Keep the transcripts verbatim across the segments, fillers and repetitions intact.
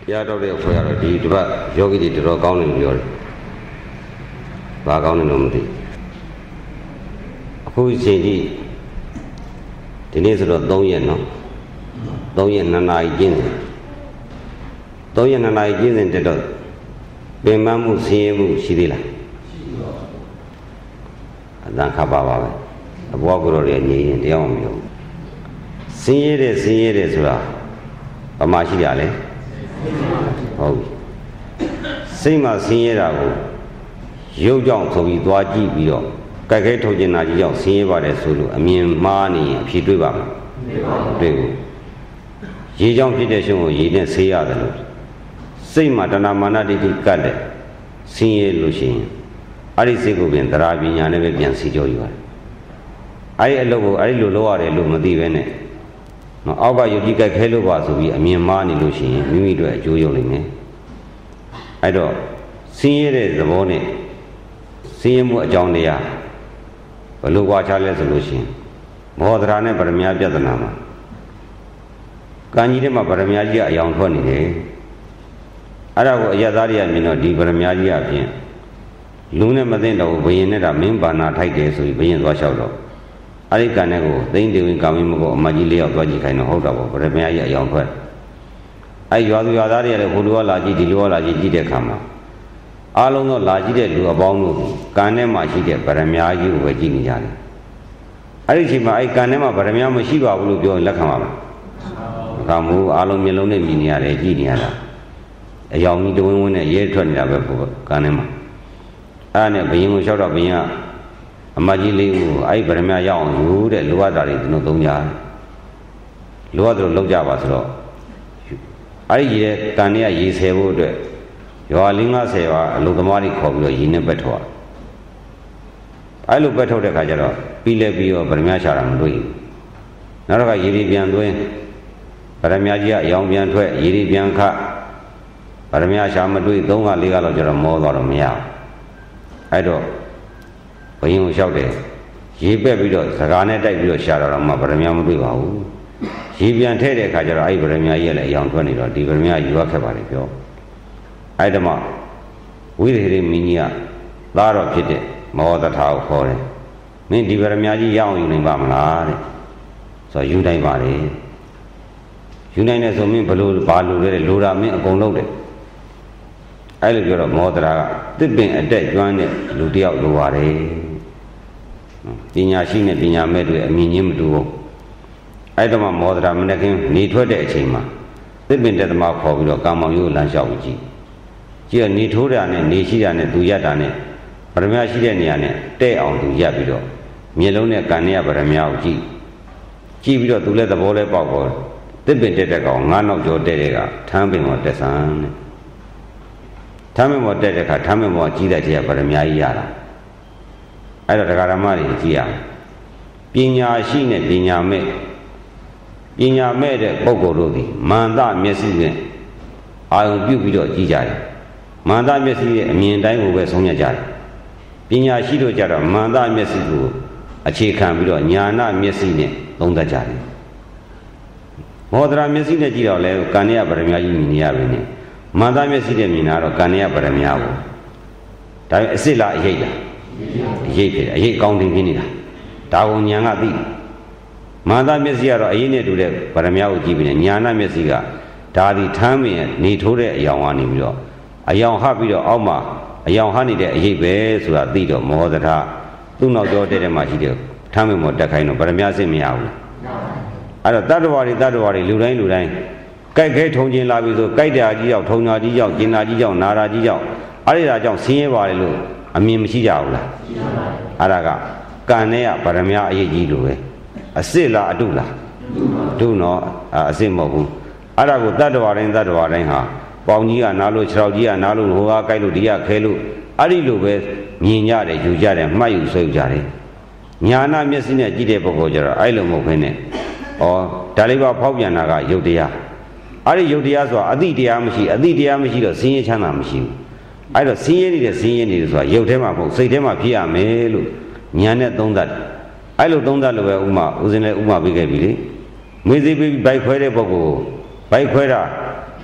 တရားတော်တဲ့ဖွဲ့ရတော့ဒီတစ်ပတ်ယောဂီတွေတော်တော်ကောင်းနေပြောတယ်။ဘာကောင်းနေလို့မသိ။အခုချိန်ကြီးဒီနေ့ဆိုတော့သုံးရက်နော်။သုံးရက်နှစ်နာရီကျင်းတယ်။သုံးရက်နှစ်နာရီကျင်းစဉ်တက်တော့ပင်မမှုဆင်းရဲမှုရှိသေးလား။ရှိပါဘူး။အတန်ခါပါပါပဲ။အဘွားကိုယ်တော်တွေညီရင်တရားမပြောဘူး။ဆင်းရဲတဲ့ဆင်းရဲတဲ့ဆိုတာဘာမှရှိရလဲ။ဟုတ်စိတ်မှာဆင်းရဲတာကိုရုပ်ကြောင့်ဆိုပြီးသွားကြည့်ပြီးတော့ကြိုက်ခဲထုတ်ကျင်တာကြီးကြောင့်ဆင်းရဲပါတယ်ဆိုလို့အမြင်မှားနေရင်အဖြစ်တွေ့ပါမလားတွေ့ဘူးရေကြောင့်ဖြစ်တဲ့ရှင်ကိုရေနဲ့ဆေးရတယ်လို့စိတ်မှာတဏမာနတိတိကတ်တဲ့ဆင်းရဲလို့ရှိရင်အဲ့ဒီစိတ်ကိုပြင်တရားပညာနဲ့ပဲပြန်စီကြောယူရတယ်အဲ့ဒီအလုပ်ကိုအဲ့ဒီလိုလုပ်ရတယ်လို့မသိပဲနဲ့နော်အောက်ကယုတ်ကြီးကြိုက်ခဲလို့ပါဆိုပြီးအမြင်မှားနေလို့ရှိရင်မိမိတို့အကျိုးရုံနိုင်မယ်အဲ့တော့ဆင်းရဲတဲ့သဘောနဲ့ဆင်းရဲမှုအကြောင်းတရားဘယ်လိုကြွားချလဲဆိုလို့ရှိရင်မောဒရာနဲ့ပရမညာပြဿနာမှာကံကြီးထဲမှာပရမညာကြီးကအယောင်ထွက်နေတယ်အဲ့ဒါကိုအယက်သားတွေကမြင်တော့ဒီပရမညာကြီးအပြင်လူနဲ့မသိတော့ဘယင်နဲ့တာမင်းဘာနာထိုက်တယ်ဆိုပြီးဘယင်သွားလျှောက်တော့အဲ့ဒီကံနဲ့ကိုသိမ့်တေဝင်ကာမင်းမကိုအမကြီးလေးယောက်သွားကြည့်ခိုင်းတော့ဟုတ်တော့ဗောဗရမညာကြီးအယောင်ထွက်အဲ့ရွာသူရွာသားတွေကလည်းဟိုလူကလာကြည့်ဒီလူကလာကြည့်ကြည့်တဲ့ခါမှာအားလုံးတော့လာကြည့်တဲ့လူအပေါင်းတို့ကံထဲမှာရှိတဲ့ဗရမညာကြီးကိုပဲကြည့်နေကြတယ်အဲ့ဒီအချိန်မှာအဲ့ကံထဲမှာဗရမညာမရှိပါဘူးလို့ပြောရင်လက်ခံပါမလားမခံဘူးအားလုံးမျက်လုံးနဲ့မြင်နေရတယ်ကြည့်နေရတာအယောင်ကြီးတဝင်းဝင်းနဲ့ရဲထွက်နေတာပဲပေါ့ကံထဲမှာအဲ့ဒါနဲ့ဘယင်ကိုလျှောက်တော့ဘယင်ကအမကြီးလေးကိုအဲ့ဗရမညာရအောင်ယူတဲ့လူဝတ်သားတွေသူတို့သုံးကြတယ်လူဝတ်တို့လောက်ကြပါဆိုတော့အဲ့ဒီရေတန်တွေကရေဆယ်ဖို့အတွက်ရွာလေး၅၀ပါအလုံသမားတွေခေါ်ပြီးတော့ရေနဲ့ပက်ထုတ်ရအဲ့လိုပက်ထုတ်တဲ့ခါကျတော့ပြီးလဲပြီးတော့ဗရမညာချတာမတွေ့ဘူးနောက်တော့ရေတွေပြန်သွင်းဗရမညာကြီးကအယောင်ပြန်ထွက်ရေတွေပြန်ခဗရမညာချမတွေ့သုံးကလေးကလောက်ကျတော့မောသွားတော့မရဘူးအဲ့တော့ဘယင်ကိုလျှောက်တယ်ရေပက်ပြီးတော့စကားနဲ့တိုက်ပြီးတော့ရှာတော့မှဗရမညာမတွေ့ပါဘူးရေပြန်ထဲတဲ့အခါကျတော့အဲ့ဗရမညာကြီးလည်းအယောင်ထွက်နေတော့ဒီဗရမညာယူရခဲ့ပါလေပြောအဲ့ဓမ္မဝိသေရိမင်းကြီးကသားတော်ဖြစ်တဲ့မောသထာကိုခေါ်တယ်မင်းဒီဗရမညာကြီးရအောင်ယူနိုင်ပါမလားတဲ့ဆိုတော့ယူနိုင်ပါလေယူနိုင်တယ်ဆိုမင်းဘလို့ဘာလို့လဲလိုတာမင်းအကုန်လုပ်တယ်အဲ့လိုပြောတော့မောသရာကတစ်ပင်အတက်ကျွမ်းတဲ့လူတယောက်လိုပါတယ်ပညာရှိနဲ့ပညာမဲ့တွေအမြင်ချင်းမတူဘူးအဲ့တော့မှမောဒရာမနေ့ကနေထွက်တဲ့အချိန်မှာသစ်ပင်တက်သမားခေါ်ပြီးတော့ကာမောင်ရိုးလမ်းလျှောက်ကြည့်ကြည့်နေထိုးတာနဲ့နေရှိတာနဲ့သူရက်တာနဲ့ဗရမညာရှိတဲ့နေရာနဲ့တဲ့အောင်သူရက်ပြီးတော့မျက်လုံးနဲ့ကန်နဲ့ဗရမညာကိုကြည့်ကြည့်ပြီးတော့သူလည်းသဘောလဲပေါက်ပေါ်သစ်ပင်တက်တဲ့ကောင်ငါးနောက်ကျော်တဲ့တဲ့ကထမ်းပင်ပေါ်တက်ဆန်းတဲ့ထမ်းပင်ပေါ်တက်တဲ့ခါထမ်းပင်ပေါ်ကြီးတဲ့တည်းကဗရမညာကြီးရတာအဲ့တော့ဒကာရမတွေကြည့်ရပညာရှိနဲ့ပညာမဲ့ပညာမဲ့တဲ့ပုဂ္ဂိုလ်တို့သည်မန္တမျက်စိနဲ့အာယုံပြုတ်ပြီးတော့ကြည့်ကြတယ်မန္တမျက်စိရဲ့အမြင်တိုင်းကိုပဲဆုံးဖြတ်ကြတယ်ပညာရှိတို့ကြတော့မန္တမျက်စိကိုအခြေခံပြီးတော့ညာနာမျက်စိနဲ့သုံးသပ်ကြတယ်မောဒရာမျက်စိနဲ့ကြည့်တော့လဲကံရဗရမညာကြီးမြင်နေရပြီနဲ့မန္တမျက်စိနဲ့မြင်တာတော့ကံရဗရမညာကိုဒါပေမဲ့အစ်စ်လားအရေးလားအရေးဖြစ်တယ်အရေးကောင်းတင်ပြနေတာဒါကိုညာကသိမန္တမျက်စိကတော့အရေးနဲ့တူတဲ့ဗရမညာကိုကြည့်ပြီးညာနာမျက်စိကဒါဒီထမ်းမင်းနေထိုးတဲ့အယောင်ကနေပြီးတော့အယောင်ဟပ်ပြီးတော့အောက်မှာအယောင်ဟပ်နေတဲ့အရေးပဲဆိုတာသိတော့မောဒထသူ့နောက်ကျောတဲ့ထဲမှာရှိတဲ့ထမ်းမင်းပေါ်တက်ခိုင်းတော့ဗရမညာစစ်မရဘူးအဲ့တော့တတ္တဝါတွေတတ္တဝါတွေလူတိုင်းလူတိုင်းကြိုက်ခဲထုံကျင်လာပြီဆိုကြိုက်တာကြီးရောက်ထုံညာကြီးရောက်ကျင်နာကြီးရောက်နာတာကြီးရောက်အဲ့ဒီဒါကြောင့်ဆင်းရဲပါလေလို့အမြင်မရှိကြဘူးလားရှိပါပါအဲ့ဒါကကံနဲ့ဗရမညာအရေးကြီးလို့ပဲအစစ်လားအတုလားအတုနော်အစစ်မဟုတ်ဘူးအဲ့ဒါကိုတတ္တဝါတိုင်းတတ္တဝါတိုင်းဟာပေါင်ကြီးကနားလို့ခြေထောက်ကြီးကနားလို့ဟိုကကြိုက်လို့ဒီကခဲလို့အဲ့ဒီလိုပဲမြင်ကြတယ်ယူကြတယ်မှတ်ယူဆွဲယူကြတယ်ညာနာမျက်စိနဲ့ကြည့်တဲ့ပုဂ္ဂိုလ်ကျတော့အဲ့လိုမဟုတ်ဘဲနဲ့ဩဒါလေးပါဖောက်ပြန်တာကယုတ်တရားအဲ့ဒီယုတ်တရားဆိုတာအတိတရားမရှိအတိတရားမရှိတော့ဆင်းရဲချမ်းသာမရှိဘူးအဲ့တော့ဆင်းရဲနေတဲ့ဆင်းရဲနေတယ်ဆိုတာယုတ်ထဲမှာမဟုတ်စိတ်ထဲမှာဖြစ်ရမယ်လို့ညာနဲ့သုံးသပ်အဲ့လိုသုံးသပ်လို့ပဲဥမာဦးစင်းလည်းဥမာပေးခဲ့ပြီလေမေးသေးပြီးဘိုက်ခွဲတဲ့ပုဂ္ဂိုလ်ဘိုက်ခွဲတာ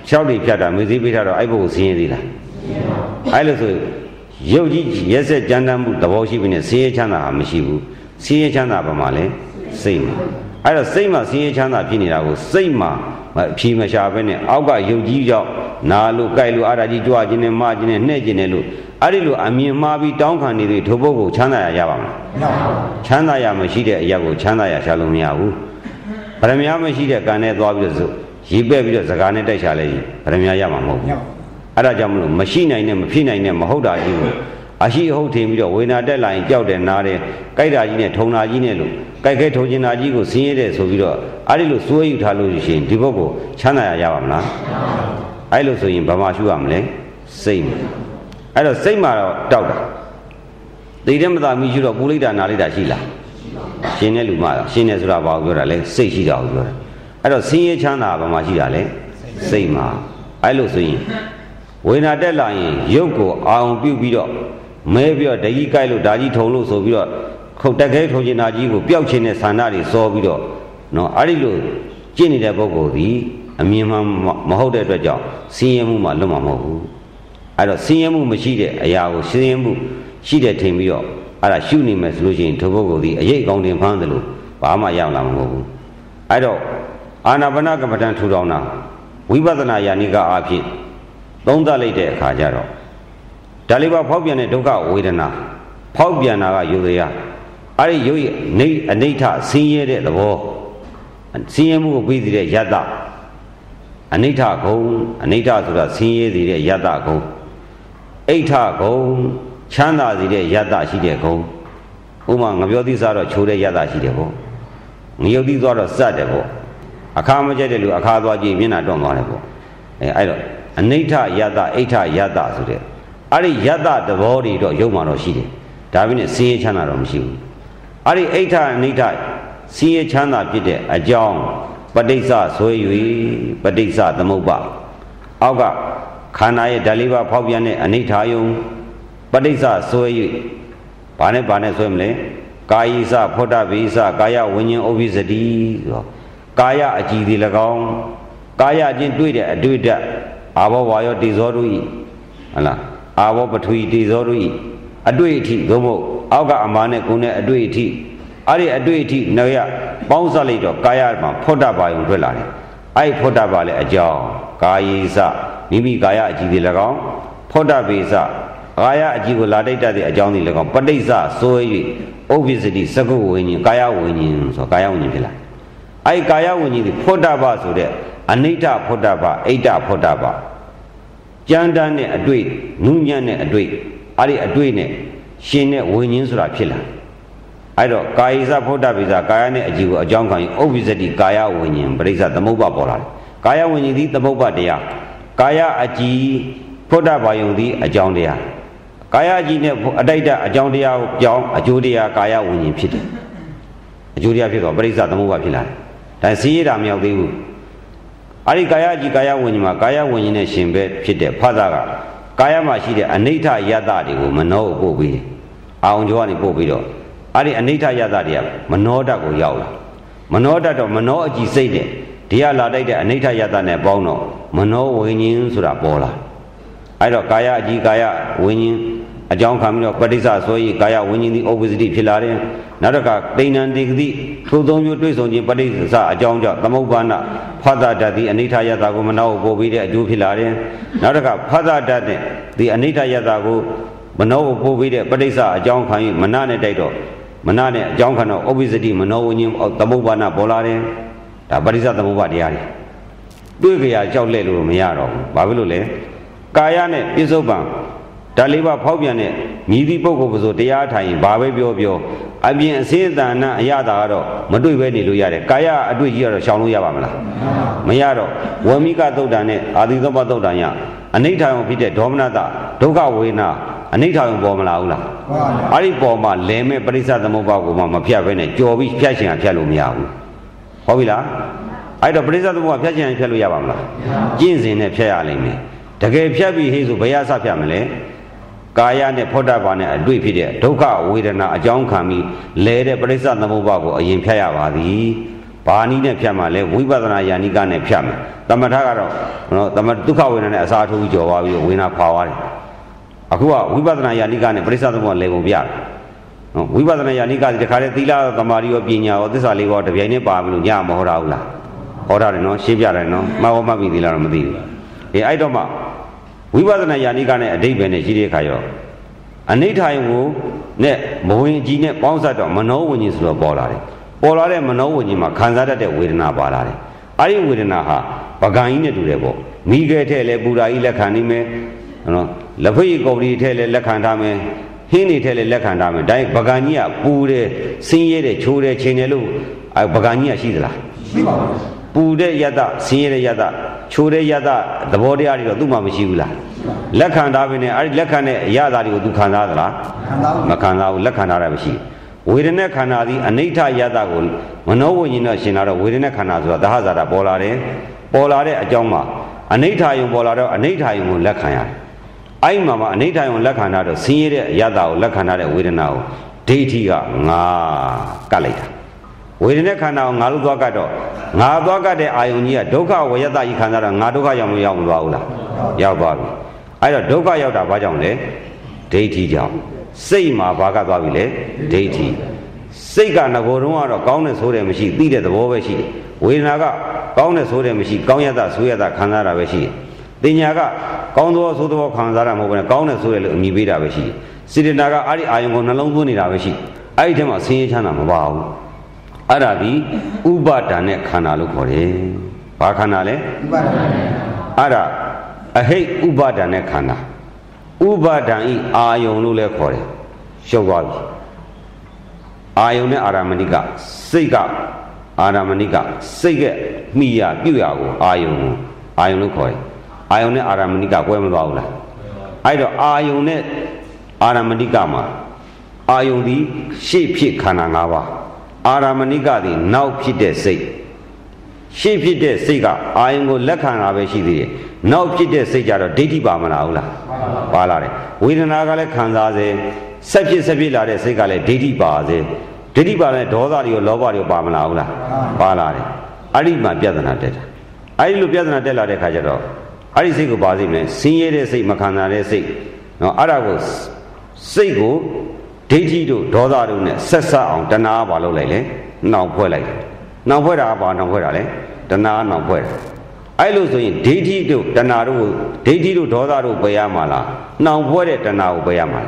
ရှောက်တွေဖြတ်တာမေးစည်းပေးထားတော့အဲ့ဘုကိုဆင်းရဲသေးလားအဲ့လိုဆိုရုပ်ကြီးရက်ဆက်ကြမ်းတမ်းမှုသဘောရှိပြီနဲ့ဆင်းရဲချမ်းသာမရှိဘူးဆင်းရဲချမ်းသာပါမှလည်းစိတ်မှာအဲ့တော့စိတ်မှာဆင်းရဲချမ်းသာဖြစ်နေတာကိုစိတ်မှာအဖြေမရှာဘဲနဲ့အောက်ကရုပ်ကြီးကြောင့်နာလို့ကြိုက်လို့အားရကြီးကြွားခြင်းနဲ့မခြင်းနဲ့နှဲ့ခြင်းနဲ့လို့အဲ့ဒီလိုအမြင်မှားပြီးတောင်းခံနေသေးထိုပုဂ္ဂိုလ်ချမ်းသာရရပါမလားမရပါဘူးချမ်းသာရမရှိတဲ့အရာကိုချမ်းသာရရှာလို့မရဘူးဗရမ ्या မရှိတဲ့ကံနဲ့သွားပြီးတော့ရေပက်ပြီးတော့စကားနဲ့တိုက်ရှာလဲဗရမ ्या ရမှာမဟုတ်ဘူးအဲ့ဒါကြောင့်မလို့မရှိနိုင်နဲ့မဖြစ်နိုင်နဲ့မဟုတ်တာကြီးကိုအရှိအဟုတ်ထင်ပြီးတော့ဝေနာတက်လာရင်ကြောက်တယ်နားတယ်ကြိုက်တာကြီးနဲ့ထုံတာကြီးနဲ့လို့ကြိုက်ခဲထုံကျင်တာကြီးကိုဆင်းရဲတယ်ဆိုပြီးတော့အဲ့ဒီလိုစိုးရိမ်ထားလို့ရှိရင်ဒီဘုတ်ကိုချမ်းသာရရပါမလားအဲ့လိုဆိုရင်ဘာမှရှုရမလဲစိတ်အဲ့တော့စိတ်မှာတော့တောက်တာသိတဲ့မသာမိရှုတော့ပူလိုက်တာနားလိုက်တာရှိလားရှင်တဲ့လူမှရှင်နေဆိုတာဘာကိုပြောတာလဲစိတ်ရှိတာကိုပြောတာအဲ့တော့ဆင်းရဲချမ်းသာဘာမှရှိတာလဲစိတ်မှာအဲ့လိုဆိုရင်ဝေနာတက်လာရင်ရုပ်ကိုအာရုံပြုပြီးတော့မဲပြီးတော့ဓာကြီးကြိုက်လို့ဓာကြီးထုံလို့ဆိုပြီးတော့ခုတ်တက်ခဲထုံကျင်ဓာကြီးကိုပျောက်ခြင်းနဲ့ဆန္ဒတွေစောပြီးတော့နော်အဲ့ဒီလိုကျင့်နေတဲ့ပုဂ္ဂိုလ်ဒီအမြင်မှမဟုတ်တဲ့အတွက်ကြောင့်ဆင်းရဲမှုမှလွတ်မှာမဟုတ်ဘူးအဲ့တော့ဆင်းရဲမှုမရှိတဲ့အရာကိုဆင်းရဲမှုရှိတဲ့ထင်ပြီးတော့အဲ့ဒါရှုနေမယ်ဆိုလို့ရှိရင်ထိုပုဂ္ဂိုလ်ဒီအရေးအကောင်းတင်ဖမ်းတယ်လို့ဘာမှရလာမှာမဟုတ်ဘူးအဲ့တော့အာနာပါနကမ္မဋ္ဌာန်းထူထောင်တာဝိပဿနာယာနိကအားဖြင့်သုံးသပ်လိုက်တဲ့အခါကျတော့ဒါလေးပါဖောက်ပြန်တဲ့ဒုက္ခဝေဒနာဖောက်ပြန်တာကယုတ်တရားအဲ့ဒီယုတ်ရဲ့နေအနိဋ္ဌဆင်းရဲတဲ့သဘောဆင်းရဲမှုကိုပြီးသေးတဲ့ယတ္တအနိဋ္ဌဂုံအနိဋ္ဌဆိုတာဆင်းရဲစေတဲ့ယတ္တဂုံအိဋ္ဌဂုံချမ်းသာစေတဲ့ယတ္တရှိတဲ့ဂုံဥမာငပြောသီးစားတော့ချိုးတဲ့ယတ္တရှိတယ်ပေါ့ငရုတ်သီးသွားတော့စတ်တယ်ပေါ့အခါမကျတဲ့လူအခါသွားကြည့်မျက်နှာတွန့်သွားတယ်ပေါ့အဲအဲ့တော့အနိဋ္ဌယတ္တအိဋ္ဌယတ္တဆိုတဲ့အဲ့ဒီယတ္တသဘောတွေတော့ရုပ်မှတော့ရှိတယ်ဒါပေမဲ့ဆင်းရဲချမ်းသာတော့မရှိဘူးအဲ့ဒီအိဋ္ဌအနိဋ္ဌဆင်းရဲချမ်းသာဖြစ်တဲ့အကြောင်းပဋိစ္စဆွဲ၍ပဋိစ္စသမုပ္ပါအောက်ကခန္ဓာရဲ့ဓာတ်လေးပါဖောက်ပြန်တဲ့အနိဋ္ဌာယုံပဋိစ္စဆွဲ၍ဘာနဲ့ဘာနဲ့ဆွဲမလဲကာယိစဖောတဗိစကာယဝิญဉ်ဥပ္ပစ္စတိဆိုတော့ကာယအကြည်ဒီ၎င်းကာယချင်းတွေ့တဲ့အတွေ့အတအာဘောဝါယောတေဇောတို့ဤဟလားအာဘောပထဝီတေဇောတို့ဤအတွေ့အထိသို့မဟုတ်အောက်ကအမာနဲ့ကိုယ်နဲ့အတွေ့အထိအဲ့ဒီအတွေ့အထိနေရပေါင်းစပ်လိုက်တော့ကာယမှာဖောတပါယုံထွက်လာတယ်အဲ့ဖောတပါလည်းအကြောင်းကာယိစမိမိကာယအကြည်ဒီ၎င်းဖောတဗိစကာယအကြည်ကိုလာတိုက်တတ်တဲ့အကြောင်းဒီ၎င်းပဋိစ္စဆို၍ဥပ္ပစ္စတိစကုဝိညာဉ်ကာယဝိညာဉ်ဆိုကာယဝိညာဉ်ဖြစ်လာအဲ့ကာယဝိညာဉ်ဒီဖောတပါဆိုတဲ့အနိဋ္ဌဖောတပါအိဋ္ဌဖောတပါကြမ်းတမ်းတဲ့အတွေ့နုညံ့တဲ့အတွေ့အဲ့ဒီအတွေ့နဲ့ရှင်တဲ့ဝိညာဉ်ဆိုတာဖြစ်လာအဲ့တော့ကာယိစဖောတပိစကာယနဲ့အကြည်ကိုအကြောင်းခံရင်ဥပ္ပစ္စတိကာယဝိညာဉ်ပရိစ္ဆသမုပ္ပါပေါ်လာတယ်ကာယဝိညာဉ်သည်သမုပ္ပါတရားကာယအကြည်ဖောတပါယုံသည်အကြောင်းတရားကာယအကြည်နဲ့အတိုက်တအကြောင်းတရားကိုပြောင်းအကျိုးတရားကာယဝိညာဉ်ဖြစ်တယ်အကျိုးတရားဖြစ်တော့ပရိစ္ဆသမုပ္ပါဖြစ်လာတယ်ဒါစီးရတာမရောက်သေးဘူးအဲ့ဒီကာယအကြည်ကာယဝိညာဉ်မှာကာယဝိညာဉ်နဲ့ရှင်ပဲဖြစ်တဲ့ဖသကကာယမှာရှိတဲ့အနိဋ္ဌယတ္တတွေကိုမနောကိုပို့ပြီးအာအောင်ကျော်ကနေပို့ပြီးတော့အဲ့ဒီအနိဋ္ဌယတ္တတွေကမနောဓာတ်ကိုရောက်လာမနောဓာတ်တော့မနောအကြည်စိတ်တဲ့ဒီကလာတိုက်တဲ့အနိဋ္ဌယတ္တနဲ့ပေါင်းတော့မနောဝိညာဉ်ဆိုတာပေါ်လာအဲ့တော့ကာယအကြည်ကာယဝိညာဉ်အကြောင်းခံပြီးတော့ပဋိစ္စဆိုရင်ကာယဝိညာဉ်ဒီဥပ္ပစ္စတိဖြစ်လာတယ်နောက်တစ်ခါတိဏ္ဍတိကတိထိုသုံးမျိုးတွေ့ဆုံခြင်းပဋိစ္စအကြောင်းကြောင့်သမုပ္ပါဏဖသဓာတ်ဒီအနိဋ္ဌယတ္တကိုမနောကိုပို့ပြီးတဲ့အကျိုးဖြစ်လာတယ်နောက်တစ်ခါဖသဓာတ်နဲ့ဒီအနိဋ္ဌယတ္တကိုမနောကိုပို့ပြီးတဲ့ပဋိစ္စအကြောင်းခံရင်မနနဲ့တိုက်တော့မနနဲ့အကြောင်းခံတော့ဥပ္ပစ္စတိမနောဝိညာဉ်သမုပ္ပါဏပေါ်လာတယ်ဒါပဋိစ္စသမုပ္ပါတရားတွေတွေ့ကြရကြောက်လဲလို့မရတော့ဘူးဘာဖြစ်လို့လဲကာယနဲ့ပြစ္ဆုတ်ပံဓာတ်လေးပါဖောက်ပြန်တဲ့မြည်သည့်ပုဂ္ဂိုလ်ပစိုးတရားထိုင်ရင်ဘာပဲပြောပြောအပြင်အစေးအတန်နဲ့အရသာကတော့မတွေ့ပဲနေလို့ရတယ်ကာယအတွေ့ကြီးကတော့ရှောင်လို့ရပါမလားမရတော့ဝမိကသုတ်တန်နဲ့အာသီသောပသုတ်တန်ရအနိဋ္ဌာယုံဖြစ်တဲ့ဒေါမနတဒုက္ခဝေဒနာအနိဋ္ဌာယုံပေါ်မလာဘူးလားအဲ့ဒီပေါ်မှာလဲမဲ့ပရိစ္ဆသမုပ္ပါကိုမှမဖြတ်ဘဲနဲ့ကြော်ပြီးဖြတ်ရှင်ဖြတ်လို့မရဘူးဟုတ်ပြီလားအဲ့တော့ပရိစ္ဆသမုပ္ပါဖြတ်ရှင်ဖြတ်လို့ရပါမလားကျင့်စဉ်နဲ့ဖြတ်ရလိမ့်မယ်တကယ်ဖြတ်ပြီးဟေးဆိုဘယ်ရစဖြတ်မလဲကာယနဲ့ဖောတပါနဲ့အတွေ့ဖြစ်တဲ့ဒုက္ခဝေဒနာအကြောင်းခံပြီးလဲတဲ့ပရိစ္ဆသမုပ္ပါကိုအရင်ဖြတ်ရပါသည်ဘာနည်းနဲ့ဖြတ်မှလဲဝိပဿနာယာနိကနဲ့ဖြတ်မယ်သမထကတော့နော်သမဒုက္ခဝေဒနာနဲ့အစာထိုးကြော်သွားပြီးဝေဒနာခွာသွားတယ်အခုကဝိပဿနာယာနိကနဲ့ပရိစ္ဆေသမုပ္ပါလေပုံပြတယ်နော်ဝိပဿနာယာနိကဒီတခါတည်းသီလသမာဓိရောပညာရောသစ္စာလေးပါးတပြိုင်တည်းပါမလို့ညမဟောတာဘူးလားဟောတာတယ်နော်ရှင်းပြတယ်နော်မှတ်ဟောမှတ်ပြီးသီလတော့မသိဘူးအေးအဲ့တော့မှဝိပဿနာယာနိကနဲ့အဓိပ္ပာယ်နဲ့ရှိတဲ့အခါရောအနိဋ္ဌာယကိုနဲ့မဝင်ကြီးနဲ့ပေါင်းစပ်တော့မနောဝิญဉ်ဆိုတော့ပေါ်လာတယ်ပေါ်လာတဲ့မနောဝิญဉ်မှာခံစားတတ်တဲ့ဝေဒနာပါလာတယ်အဲ့ဒီဝေဒနာဟာပကံကြီးနဲ့တူတယ်ပေါ့မိခဲထဲလဲပူရာကြီးလက်ခံနေမယ်နော်လက်ဖိတ်ကော်ပီထဲလဲလက်ခံထားမယ်ဟင်းနေထဲလဲလက်ခံထားမယ်ဒါပကံကြီးကပူတယ်ဆင်းရဲတယ်ချိုးတယ်ချိန်တယ်လို့ပကံကြီးကရှိသလားရှိပါဘူးပူတဲ့ယတဆင်းရဲတဲ့ယတချိုးတဲ့ယတသဘောတရားတွေတော့သူ့မှာမရှိဘူးလားလက်ခံထားပြီနဲ့အဲ့ဒီလက်ခံတဲ့အရာသားတွေကိုသူခံစားသလားမခံစားဘူးလက်ခံထားတာမရှိဝေဒနာခန္ဓာသည်အနိဋ္ဌယတကိုမနောဝိညာဉ်နဲ့ရှင်လာတော့ဝေဒနာခန္ဓာဆိုတာသဟဇာတာပေါ်လာတယ်ပေါ်လာတဲ့အကြောင်းမှာအနိဋ္ဌယုံပေါ်လာတော့အနိဋ္ဌယုံကိုလက်ခံရတယ်အဲ့မှာမှာအနိဋ္ဌယုံလက်ခံထားတော့ဆင်းရဲတဲ့အရာသားကိုလက်ခံထားတဲ့ဝေဒနာကိုဒိဋ္ဌိကငါကတ်လိုက်တာဝေဒနာခန္ဓာကိုငါလို့သွားကတ်တော့ငါသွားကတ်တဲ့အာယုံကြီးကဒုက္ခဝေယတကြီးခံစားတော့ငါဒုက္ခရောက်မရောက်မသွားဘူးလားရောက်သွားပြီအဲ့တော့ဒုက္ခရောက်တာဘာကြောင့်လဲဒိဋ္ဌိကြောင့်စိတ်မှာဘာကသွားပြီလဲဒိဋ္ဌိစိတ်ကငကိုယ်တော့ကတော့ကောင်းတဲ့ဆိုးတယ်မရှိသိတဲ့သဘောပဲရှိတယ်ဝေဒနာကကောင်းတဲ့ဆိုးတယ်မရှိကောင်းရတာဆိုးရတာခံစားတာပဲရှိတယ်ပညာကကောင်းသောဆိုးသောခံစားတာမဟုတ်ဘဲကောင်းတဲ့ဆိုးတယ်လို့အမြင်ပေးတာပဲရှိတယ်စေတနာကအဲ့ဒီအာယုံကိုနှလုံးသွင်းနေတာပဲရှိအဲ့ဒီထဲမှာဆင်းရဲချမ်းသာမပါဘူးအဲ့ဒါဒီဥပါဒဏ်နဲ့ခန္ဓာလို့ခေါ်တယ်ဘာခန္ဓာလဲဥပါဒဏ်အဲ့ဒါအဟိတ်ဥပါဒဏ်နဲ့ခန္ဓာဥပါဒံဤအာယုံလို့လည်းခေါ်တယ်ရှုပ်သွားပြီအာယုံနဲ့အာရမဏိကစိတ်ကအာရမဏိကစိတ်ကမိရပြုရကိုအာယုံကိုအာယုံလို့ခေါ်တယ်အာယုံနဲ့အာရမဏိကကွဲမသွားဘူးလားအဲ့တော့အာယုံနဲ့အာရမဏိကမှာအာယုံသည်ရှေ့ဖြစ်ခန္ဓာ၅ပါးအာရမဏိကသည်နောက်ဖြစ်တဲ့စိတ်ရှေ့ဖြစ်တဲ့စိတ်ကအာယုံကိုလက်ခံတာပဲရှိသေးတယ်နောက်ဖြစ်တဲ့စိတ်ကြတော့ဒိဋ္ဌိပါမလားဟုတ်လားပါလာတယ်ဝေဒနာကလည်းခံစားစေဆက်ဖြစ်ဆက်ဖြစ်လာတဲ့စိတ်ကလည်းဒိဋ္ဌိပါစေဒိဋ္ဌိပါတဲ့ဒေါသတွေရောလောဘတွေရောပါမလားဟုတ်လားပါလာတယ်အဲ့ဒီမှာပြဿနာတက်တာအဲ့ဒီလိုပြဿနာတက်လာတဲ့ခါကျတော့အဲ့ဒီစိတ်ကိုပါစိမ့်မယ်ဆင်းရဲတဲ့စိတ်မခံစားတဲ့စိတ်နော်အဲ့ဒါကိုစိတ်ကိုဒိဋ္ဌိတို့ဒေါသတို့နဲ့ဆက်ဆက်အောင်တဏှာပါလုပ်လိုက်လေနှောင်ဖွဲ့လိုက်နှောင်ဖွဲ့တာကဘာနှောင်ဖွဲ့တာလဲတဏှာနှောင်ဖွဲ့တာအဲ့လိုဆိုရင်ဒိဋ္ဌိတို့တဏှာတို့ဒိဋ္ဌိတို့ဒေါသတို့ပယ်ရမှာလားနှောင်ဖွဲ့တဲ့တဏှာကိုပယ်ရမှာလား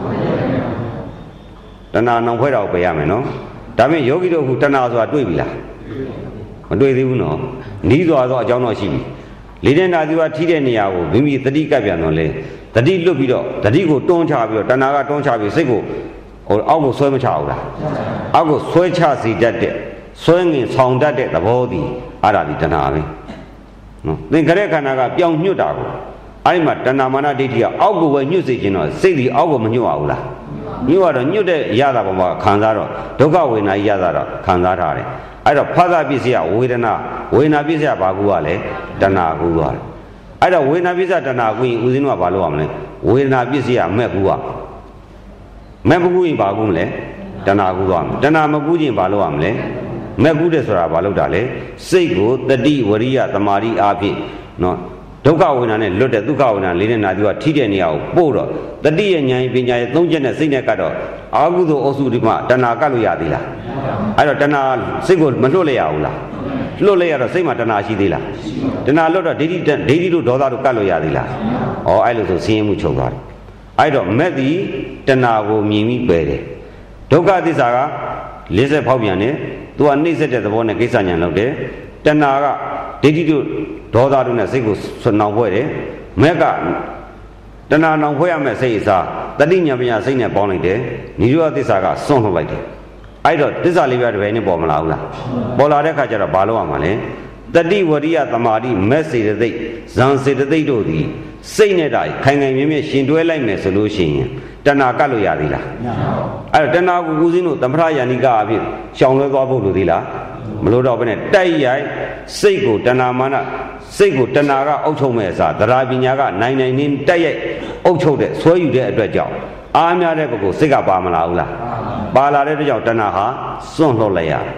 တဏှာနှောင်ဖွဲ့တာကိုပယ်ရမယ်နော်ဒါပေမဲ့ယောဂီတို့ကတဏှာဆိုတာတွေ့ပြီလားမတွေ့သေးဘူးနော်နီးစွာသောအကြောင်းတော့ရှိပြီလေးတဲ့နာသီဝထိတဲ့နေရာကိုမိမိတတိကပ်ပြန်တော့လေတတိလွတ်ပြီးတော့တတိကိုတွန်းချပြီးတော့တဏှာကတွန်းချပြီးစိတ်ကိုဟိုအောက်ကိုဆွဲမချဘူးလားအောက်ကိုဆွဲချစေတတ်တဲ့ဆွဲငင်ဆောင်တတ်တဲ့သဘောတည်အဲ့ဒါဒီတဏှာပဲနော်သင်္ခါရခန္ဓာကပြောင်းညွတ်တာကိုအဲ့ဒီမှာတဏှာမာနဒိဋ္ဌိကအောက်ကိုပဲညွတ်စေခြင်းတော့စိတ်ဒီအောက်ကိုမညွတ်အောင်လားညွတ်ရတော့ညွတ်တဲ့ရတာပေါ်မှာခံစားတော့ဒုက္ခဝေဒနာရတာတော့ခံစားထားတယ်အဲ့တော့ဖသပစ္စယဝေဒနာဝေဒနာပစ္စယဘာကူကလဲတဏှာကူသွားတယ်အဲ့တော့ဝေဒနာပစ္စယတဏှာကူရင်ဦးဇင်းတို့ကဘာလုပ်ရမလဲဝေဒနာပစ္စယမဲ့ကူကမဲ့မကူရင်ဘာကူမလဲတဏှာကူသွားမယ်တဏှာမကူရင်ဘာလုပ်ရမလဲမဲ့ကူတဲ့ဆိုတာဘာလုပ်တာလဲစိတ်ကိုတတိဝရိယသမာဓိအားဖြင့်နော်ဒုက္ခဝေဒနာနဲ့လွတ်တဲ့ဒုက္ခဝေဒနာလေးနဲ့နာသီဝထိတဲ့နေရာကိုပို့တော့တတိယဉာဏ်ပညာရဲ့သုံးချက်နဲ့စိတ်နဲ့ကတ်တော့အာဟုသောအုပ်စုဒီမှာတဏှာကတ်လို့ရသေးလားအဲ့တော့တဏှာစိတ်ကိုမလွတ်လိုက်ရဘူးလားလွတ်လိုက်ရတော့စိတ်မှာတဏှာရှိသေးလားတဏှာလွတ်တော့ဒိဋ္ဌိဒိဋ္ဌိတို့ဒေါသတို့ကတ်လို့ရသေးလားဩအဲ့လိုဆိုဆင်းရဲမှုချုပ်သွားတယ်အဲ့တော့မက်သည်တဏှာကိုမြင်ပြီးပယ်တယ်ဒုက္ခသစ္စာကလေးဆက်ဖောက်ပြန်တယ်သူကနှိမ့်ဆက်တဲ့သဘောနဲ့ကိစ္စညာလုပ်တယ်တဏှာကဒိဋ္ဌိတို့ဒေါသတို့နဲ့စိတ်ကိုနှောင်ဖွဲ့တယ်မက်ကတဏှာနှောင်ဖွဲ့ရမယ့်စိတ်အစားတတိညာပညာစိတ်နဲ့ပေါင်းလိုက်တယ်နိရောဓသစ္စာကစွန့်ထုတ်လိုက်တယ်အဲ့တော့သစ္စာလေးပါးတစ်ပိုင်းနဲ့ပေါ်မလာဘူးလားပေါ်လာတဲ့ခါကျတော့ဘာလို့ရမှာလဲတတိဝရိယသမာဓိမက်စေတသိက်ဇံစေတသိက်တို့သည်စိတ်နဲ့တာခိုင်ခိုင်မြဲမြဲရှင်တွဲလိုက်မယ်ဆိုလို့ရှိရင်တဏှာကတ်လို့ရသေးလားအဲ့တော့တဏှာကိုဦးစင်းတို့သမထယာနိကအဖြစ်ရှောင်လွဲသွားဖို့လိုသေးလားမလို့တော့ဘဲနဲ့တိုက်ရိုက်စိတ်ကိုတဏှာမာနစိတ်ကိုတဏှာကအုပ်ချုပ်မဲ့အစားသရပညာကနိုင်နိုင်နေတိုက်ရိုက်အုပ်ချုပ်တဲ့ဆွဲယူတဲ့အတွက်ကြောင့်အားများတဲ့ပုဂ္ဂိုလ်စိတ်ကပါမလာဘူးလားပါလာတဲ့အတွက်ကြောင့်တဏှာဟာစွန့်လှုပ်လိုက်ရတယ်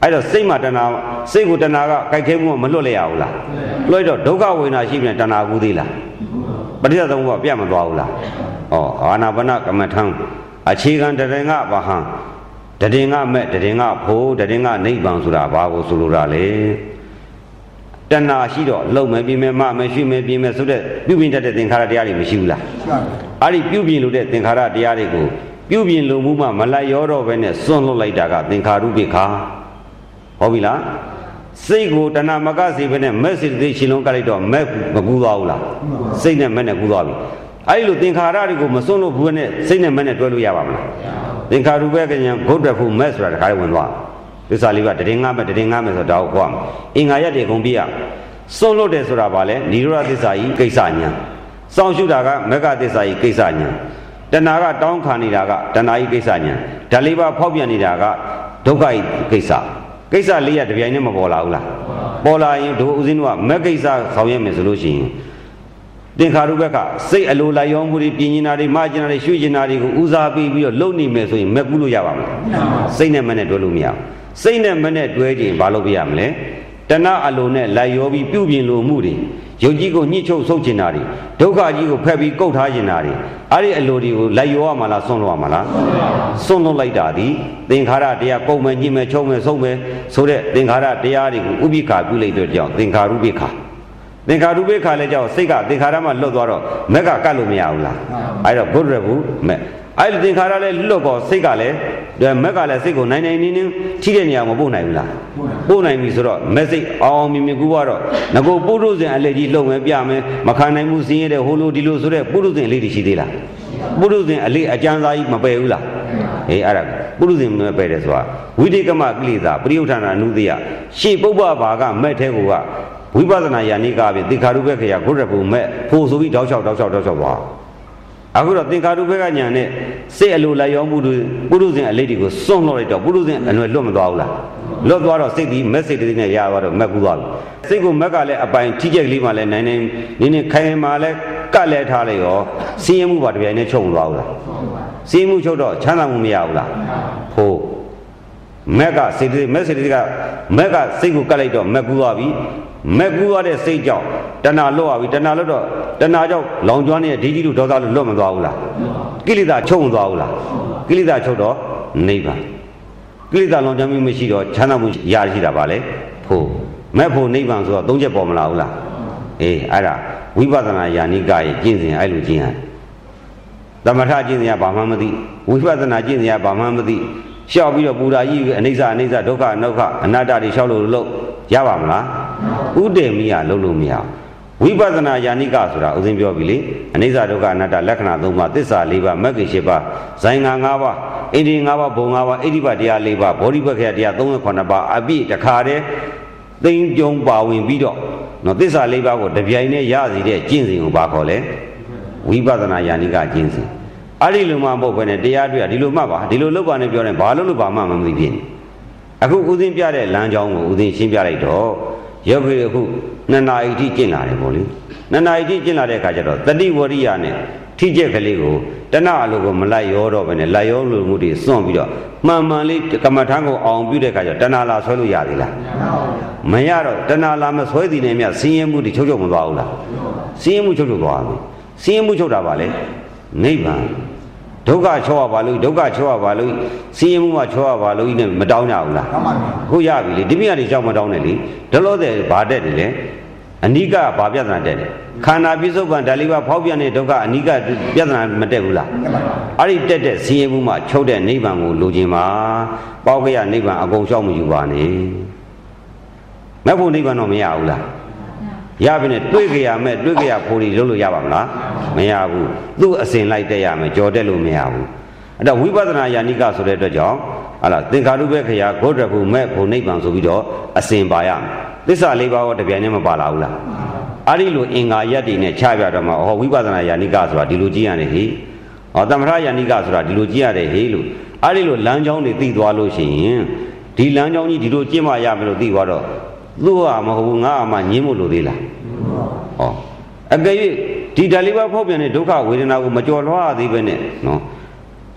အဲ့တော့စိတ်မှာတဏှာစိတ်ကိုတဏှာကကြိုက်ခဲမှုမလွတ်လျရဘူးလားလွှဲတော့ဒုက္ခဝေဒနာရှိပြန်တဏှာကူသေးလားပဋိသသုံးဘပြတ်မသွားဘူးလားဩအာနာပါနကမ္မထံအခြေခံတရင်ကဘာဟံတရင်ကမဲ့တရင်ကဖို့တရင်ကနိဗ္ဗာန်ဆိုတာဘာကိုဆိုလိုတာလဲတဏှာရှိတော့လုံမယ်ပြင်မယ်မမယ်ရှိမယ်ပြင်မယ်ဆိုတဲ့ပြုပြင်တတ်တဲ့သင်္ခါရတရားတွေမရှိဘူးလားအဲ့ဒီပြုပြင်လို့တဲ့သင်္ခါရတရားတွေကိုပြုပြင်လို့မှုမှမလိုက်ရောတော့ပဲနဲ့စွန့်လွတ်လိုက်တာကသင်္ခါရုပ္ပခာဟုတ်ပြီလားစိတ်ကိုတဏှာမကစေပဲနဲ့မဲ့စိတ်သိရှင်လုံးကလိုက်တော့မဲ့မကူသွားဘူးလားစိတ်နဲ့မဲ့နဲ့ကူသွားပြီအဲ့လိုသင်္ခါရတွေကိုမစွန့်လို့ဘူးနဲ့စိတ်နဲ့မဲ့နဲ့တွဲလို့ရပါမလားသင်္ခါရုပ္ပကဉ္ဇဉ်ဘုဒ္ဓဖုမဲ့ဆိုတာတခါလေးဝင်သွားသစ္စာလေးပါတရင်ငါမဲ့တရင်ငါမဲ့ဆိုတာကိုခေါ်မှာအင်္ဂါရက်တွေအကုန်ပြရစွန့်လွတ်တယ်ဆိုတာဗာလဲនិရောဓသစ္စာကြီးကိစ္စညာစောင့်ရှုတာကမဂ္ဂသစ္စာကြီးကိစ္စညာတဏှာကတောင်းခံနေတာကတဏှာကြီးကိစ္စညာဓာလေးပါဖောက်ပြန်နေတာကဒုက္ခကြီးကိစ္စကိစ္စလေးရတပြိုင်နဲ့မပေါ်လာဘူးလားပေါ်လာရင်တို့ဦးဇင်းတို့ကမက်ကိစ္စဆောင်ရွက်မယ်ဆိုလို့ရှိရင်သင်္ခါရုပ္ပကစိတ်အလိုလိုက်ရောမှုတွေပြင်ကျင်တာတွေမှားကျင်တာတွေရွှေ့ကျင်တာတွေကိုဦးစားပေးပြီးတော့လုံနေမယ်ဆိုရင်မက်ကူးလို့ရပါမလားစိတ်နဲ့မနဲ့တွဲလို့မရဘူးစိတ်နဲ့မနဲ့တွဲခြင်းဘာလို့ပြရမလဲတဏှာအလိုနဲ့လိုက်ရောပြီးပြုပြင်လိုမှုတွေယုတ်ကြီးကိုညှိချုပ်ဆုပ်ကျင်တာတွေဒုက္ခကြီးကိုဖက်ပြီးကုတ်ထားကျင်တာတွေအဲ့ဒီအလိုတွေကိုလိုက်ရောရမှာလားဆွန့်လို့ရမှာလားဆွန့်လို့လိုက်တာဒီသင်္ခါရတရားပုံမယ်ညှိမယ်ချုံမယ်ဆုံးမယ်ဆိုတဲ့သင်္ခါရတရားတွေကိုဥပိ္ပခာပြုလိုက်တဲ့ကြောင့်သင်္ခါရုပ္ပခာသင်္ခါရုပ္ပခာလည်းကြောင့်စိတ်ကသင်္ခါရမှလွတ်သွားတော့မက်ကကတ်လို့မရဘူးလားအဲ့တော့ဘုဒ္ဓရဘူးမဲ့အဲ့ဒီသင်္ခါရလည်းလွတ်တော့စိတ်ကလည်းမက်ကလည်းစိတ်ကိုနိုင်နိုင်နေနေထိတဲ့နေရာမှာပို့နိုင်ဘူးလားပို့နိုင်ပြီဆိုတော့မက်စိတ်အောင်မြင်မြင်ကူကတော့ငကိုပုရုဇဉ်အလက်ကြီးလှုပ်မယ်ပြမယ်မခံနိုင်မှုစင်းရတဲ့ဟိုလိုဒီလိုဆိုတဲ့ပုရုဇဉ်အလေးတွေရှိသေးလားပုရုဇဉ်အလေးအကျမ်းစာကြီးမပယ်ဘူးလားအေးအဲ့ဒါပုရုဇဉ်မပယ်တယ်ဆိုတာဝိတိကမကိလေသာပရိယုဌာဏအနုတ္တယရှေ့ပုပ္ပဘာကမက်ထဲကဝိပဿနာယာနိကပဲသင်္ခါရုပ္ပခရာဂုရဘုမက်ဖို့ဆိုပြီးတောက်လျှောက်တောက်လျှောက်တောက်လျှောက်သွားအခုတော့သင်္ခါရုပ္ပကညာနဲ့စိတ်အလိုလိုက်ရောမှုတွေပုရုဇဉ်အလေးတွေကိုစွန့်လွတ်လိုက်တော့ပုရုဇဉ်အနွယ်လွတ်မသွားဘူးလားလွတ်သွားတော့စိတ်ဒီမက်စိတ်တွေနဲ့ရသွားတော့မက်ကူးသွားပြီစိတ်ကိုမက်ကလည်းအပိုင်ထိကျက်ကလေးမှလည်းနိုင်နိုင်နေနေခိုင်မှလည်းကတ်လဲထားလိုက်ရောစင်းရမှုပါတပြိုင်နဲ့ချုပ်သွားဘူးလားစင်းမှုချုပ်တော့ချမ်းသာမှုမရဘူးလားဖို့မက်ကစိတ်တွေမက်စိတ်တွေကမက်ကစိတ်ကိုကတ်လိုက်တော့မက်ကူးသွားပြီမက်ကူးရတဲ့စိတ်ကြောင့်တဏှာလွတ်သွားပြီတဏှာလွတ်တော့တဏှာကြောင့်လောင်ကျွမ်းနေတဲ့ဒိဋ္ဌိတို့ဒေါသတို့လွတ်မသွားဘူးလားကိလေသာချုပ်မသွားဘူးလားကိလေသာချုပ်တော့နိဗ္ဗာန်ကိလေသာလောင်ကျွမ်းမှုမရှိတော့ချမ်းသာမှုရရှိတာပါလေဖို့မက်ဖို့နိဗ္ဗာန်ဆိုတော့သုံးချက်ပေါ်မလာဘူးလားအေးအဲ့ဒါဝိပဿနာယာနိကရဲ့ကျင့်စဉ်အဲ့လိုကျင့်ရတယ်သမထကျင့်စဉ်ကဘာမှမသိဝိပဿနာကျင့်စဉ်ကဘာမှမသိရှောက်ပြီးတော့ပူရာကြီးအနိစ္စအနိစ္စဒုက္ခအနုက္ခအနတ္တတွေရှောက်လို့လို့ရပါမလားဥတည်မိရလုံးလို့မရဝိပဿနာယာနိကဆိုတာဥစဉ်ပြောပြီလေအနိစ္စဒုက္ခအနတ္တလက္ခဏာသုံးပါးသစ္စာလေးပါးမဂ္ဂင်၈ပါးဇိုင်ငါ၅ပါးဣန္ဒြေ၅ပါးဘုံ၅ပါးဣတိပတရား၄ပါးဘောဓိပက္ခယတရား၃၇ပါးအပြည့်တခါတည်းသိမ့်ကြုံပါဝင်ပြီးတော့နော်သစ္စာလေးပါးကိုတပြိုင်တည်းရစီတဲ့ကျင့်စဉ်ကိုဘာခေါ်လဲဝိပဿနာယာနိကကျင့်စဉ်အဲ့ဒီလိုမှမဟုတ်ဘဲနဲ့တရားတွေ့ဒီလိုမှတ်ပါဒီလိုလုပ်ပါနဲ့ပြောတယ်ဘာလို့လို့ဘာမှမသိဖြစ်နေအခုဥစဉ်ပြတဲ့လမ်းကြောင်းကိုဥစဉ်ရှင်းပြလိုက်တော့ယောဂီအခုနှစ်နာရီထိကျင့်လာတယ်ပေါ့လေနှစ်နာရီထိကျင့်လာတဲ့အခါကျတော့တတိဝရိယနဲ့ထိကျက်ကလေးကိုတဏှအလိုကိုမလိုက်ရောတော့ဘဲနဲ့လိုက်ရောလို့မှုတွေစွန့်ပြီးတော့မှန်မှန်လေးကမ္မထံကိုအောင်ပြုတဲ့အခါကျတော့တဏှလာဆွဲလို့ရသေးလားမရတော့တဏှလာမဆွဲသည်နဲ့မြဆင်းရဲမှုတွေချုပ်ချုပ်မသွားဘူးလားဆင်းရဲမှုချုပ်ချုပ်သွားပြီဆင်းရဲမှုချုပ်တာပါလေနိဗ္ဗာန်ဒုက္ခချောရပါလို့ဒုက္ခချောရပါလို့ဆင်းရဲမှုမှချောရပါလို့နဲ့မတောင်းကြဘူးလားဟုတ်ရပြီလေဒီမြတ်တွေကြောက်မတောင်းနဲ့လေဒလို့တဲ့ဘာတက်တယ်လေအနိကဘာပြဿနာတက်တယ်ခန္ဓာပြစ္ဆုတ်ကံဓာလေးပါဖောက်ပြန်တဲ့ဒုက္ခအနိကပြဿနာမတက်ဘူးလားအဲ့ဒီတက်တဲ့ဆင်းရဲမှုမှချုပ်တဲ့နိဗ္ဗာန်ကိုလိုချင်ပါပေါက်ကြရနိဗ္ဗာန်အကုန်ရှောက်မယူပါနဲ့မဖို့နိဗ္ဗာန်တော့မရဘူးလားရပြီနဲ့တွေးကြရမယ်တွေးကြရဖို့တွေလုပ်လို့ရပါမလားမရဘူးသူ့အစဉ်လိုက်တက်ရမယ်ကြော်တက်လို့မရဘူးအဲ့တော့ဝိပဿနာယာနိကဆိုတဲ့အတွက်ကြောင့်ဟာလားသင်္ခါရုပ္ပခရာဂုတ္တခုမဲ့ဖို့နိဗ္ဗာန်ဆိုပြီးတော့အစဉ်ပါရမယ်သစ္စာလေးပါးတော့တပြိုင်တည်းမပါလာဘူးလားအဲ့ဒီလိုအင်္ဂါရက်တွေနဲ့ခြားပြတော့မှဟောဝိပဿနာယာနိကဆိုတာဒီလိုကြည့်ရတယ်ဟိဟောသမထယာနိကဆိုတာဒီလိုကြည့်ရတယ်ဟိလို့အဲ့ဒီလိုလမ်းကြောင်းတွေသိသွားလို့ရှိရင်ဒီလမ်းကြောင်းကြီးဒီလိုကျင့်မှရမယ်လို့သိသွားတော့သူ့ဟာမဟုတ်ဘူးငါ့အမှညင်းဖို့လိုသေးလားဟောအကယ်၍ဒီဓာလေးပါဖောက်ပြန်တဲ့ဒုက္ခဝေဒနာကိုမကြော်လွှားသေးပဲနဲ့နော်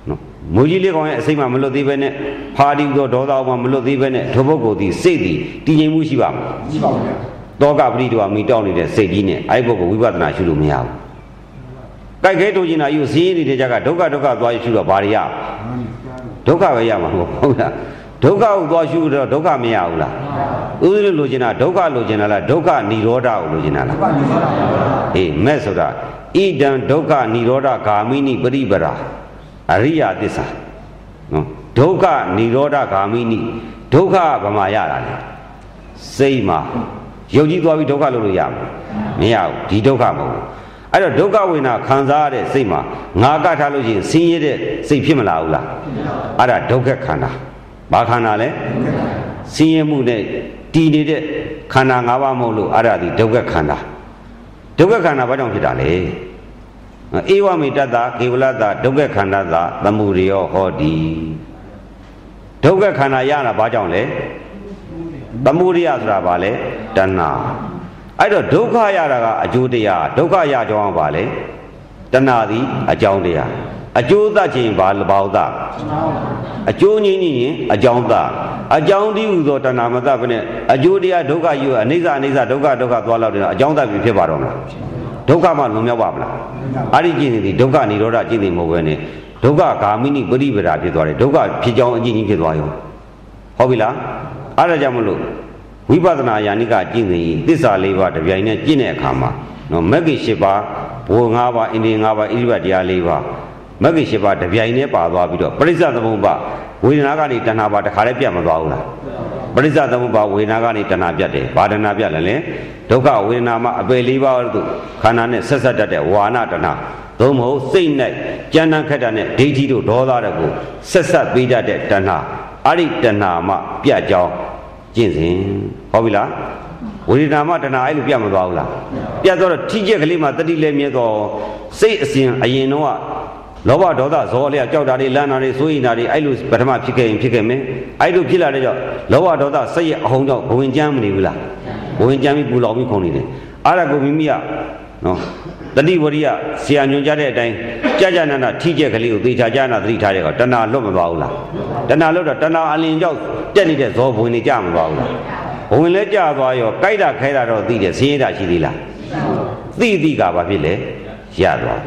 နော်မူကြီးလေးကောင်ရဲ့အစိမ့်မှမလွတ်သေးပဲနဲ့ဖာဒီသောဒေါသမှမလွတ်သေးပဲနဲ့ထိုပုဂ္ဂိုလ်ဒီစိတ်ဒီတည်ငြိမ်မှုရှိပါမလားရှိပါဘူးဗျာတောကပရိဒေဝမိတောင်းနေတဲ့စိတ်ကြီးနဲ့အဲ့ဒီပုဂ္ဂိုလ်ဝိပဿနာရှုလို့မရဘူးကြိုက်ခဲတို့ကျင်တာယူစည်းနေတဲ့ကြကဒုက္ခဒုက္ခသွားရှုတော့ဘာတွေရဒုက္ခပဲရမှာမဟုတ်လားဒုက္ခကိုသွားရှုတော့ဒုက္ခမရဘူးလားဥဒိလိုချင်တာဒုက္ခလိုချင်တာလားဒုက္ခនិရောဓကိုလိုချင်တာလားအေးမဲ့ဆိုတာဣဒံဒုက္ခនិရောဓဂာမိနိပရိပရာအရိယသစ္စာနော်ဒုက္ခនិရောဓဂာမိနိဒုက္ခဗမာရတာလေစိတ်မှာယုတ်ကြီးသွားပြီးဒုက္ခလို့လို့ရမှာမရဘူးဒီဒုက္ခမဟုတ်ဘူးအဲ့တော့ဒုက္ခဝေဒနာခံစားရတဲ့စိတ်မှာငါကထားလို့ရှိရင်ဆင်းရဲတဲ့စိတ်ဖြစ်မလာဘူးလားအဲ့ဒါဒုက္ခခန္ဓာဘာခန္ဓာလဲဆင်းရဲမှုနဲ့တည်နေတဲ့ခန္ဓာ၅ပါးမဟုတ်လို့အဲ့ဒါဒီဒုက္ခခန္ဓာဒုက္ခခန္ဓာဘာကြောင့်ဖြစ်တာလဲဧဝမေတ္တကေဝလတ္တဒုက္ခခန္ဓာသာသမုဒယောဟောတိဒုက္ခခန္ဓာရတာဘာကြောင့်လဲသမုဒယဆိုတာဘာလဲတဏှာအဲ့တော့ဒုက္ခရတာကအကျိုးတရားဒုက္ခရကြောင်းပါလေတဏှာသည်အကြောင်းတရားအကျိုးသတ်ခြင်းဘာဘာသအကျိုးငြင်းရင်အကြောင်းသအကြောင်းတည်းဟူသောတဏှာမသဘဲနဲ့အကျိုးတရားဒုက္ခယူအနိစ္စအနိစ္စဒုက္ခဒုက္ခသွားလောက်တယ်အကြောင်းသပြီးဖြစ်ပါတော့မလားဒုက္ခမှလွန်မြောက်ပါမလားအဲ့ဒီကျင့်စဉ်ဒီဒုက္ခនិရောဓကျင့်စဉ်မဟုတ်ဘဲနဲ့ဒုက္ခဂာမိနိပရိပဒါဖြစ်သွားတယ်ဒုက္ခဖြစ်ကြောင်းအကျင့်ကြီးဖြစ်သွားရောဟုတ်ပြီလားအဲ့ဒါကြောင့်မလို့ဝိပဿနာယာနိကကျင့်စဉ်သစ္စာလေးပါးတပြိုင်နက်ကျင့်တဲ့အခါမှာနော်မဂ္ဂင်၈ပါးဘဝ၅ပါးအင်္ဒိ၅ပါးဣရိပတ်တရား၄ပါးမဂ္ဂင်၈ပါးတပြိုင်နက်ပါသွားပြီးတော့ပရိစ္ဆသမုပ္ပါဝေဒနာကနေတဏှာပါတခါလည်းပြတ်မသွားဘူးလားပရိစ္ဆသမုပ္ပါဝေဒနာကနေတဏှာပြတ်တယ်ဘာတဏှာပြတ်လဲလဲဒုက္ခဝေဒနာမှာအပယ်၄ပါးတို့ခန္ဓာနဲ့ဆက်ဆက်တတ်တဲ့ဝါနတဏှာသို့မဟုတ်စိတ်နဲ့ကြမ်းတမ်းခက်တာနဲ့ဒိဋ္ဌိတို့ဒေါသတို့ကိုဆက်ဆက်ပေးတတ်တဲ့တဏှာအဲ့ဒီတဏှာမှပြတ်ကြောင်းကျင့်စဉ်ဟုတ်ပြီလားဝေဒနာမှတဏှာအဲ့လိုပြတ်မသွားဘူးလားပြတ်သွားတော့ထိကျက်ကလေးမှတတိလည်းမြဲတော့စိတ်အစဉ်အရင်တော့လောဘဒေါသဇောလျက်ကြောက်တာတွေလန့်တာတွေစိုးရိမ်တာတွေအဲ့လိုပထမဖြစ်ခဲ့ရင်ဖြစ်ခဲ့မယ်အဲ့လိုဖြစ်လာတဲ့ကြောင့်လောဘဒေါသစိတ်ရဲ့အဟုန်ကြောင့်ဘဝင်ကြမ်းမနေဘူးလားဘဝင်ကြမ်းပြီးပူလောင်ပြီးခုန်နေတယ်အဲ့ဒါကိုမိမိကနော်တတိဝရိယဆရာညွှန်ကြားတဲ့အတိုင်းကြာကြာနာနာထိကျက်ကလေးကိုသေချာကြာနာသတိထားတဲ့ကောင်တဏှာလွတ်မသွားဘူးလားတဏှာလွတ်တော့တဏှာအလင်းကြောင့်တက်နေတဲ့ဇောဘဝင်နေကြမသွားဘူးလားဘဝင်လည်းကြာသွားရောကြိုက်တာခဲတာတော့သိတယ်ဆင်းရဲတာရှိသေးလားသိသိကဘာဖြစ်လဲရသွား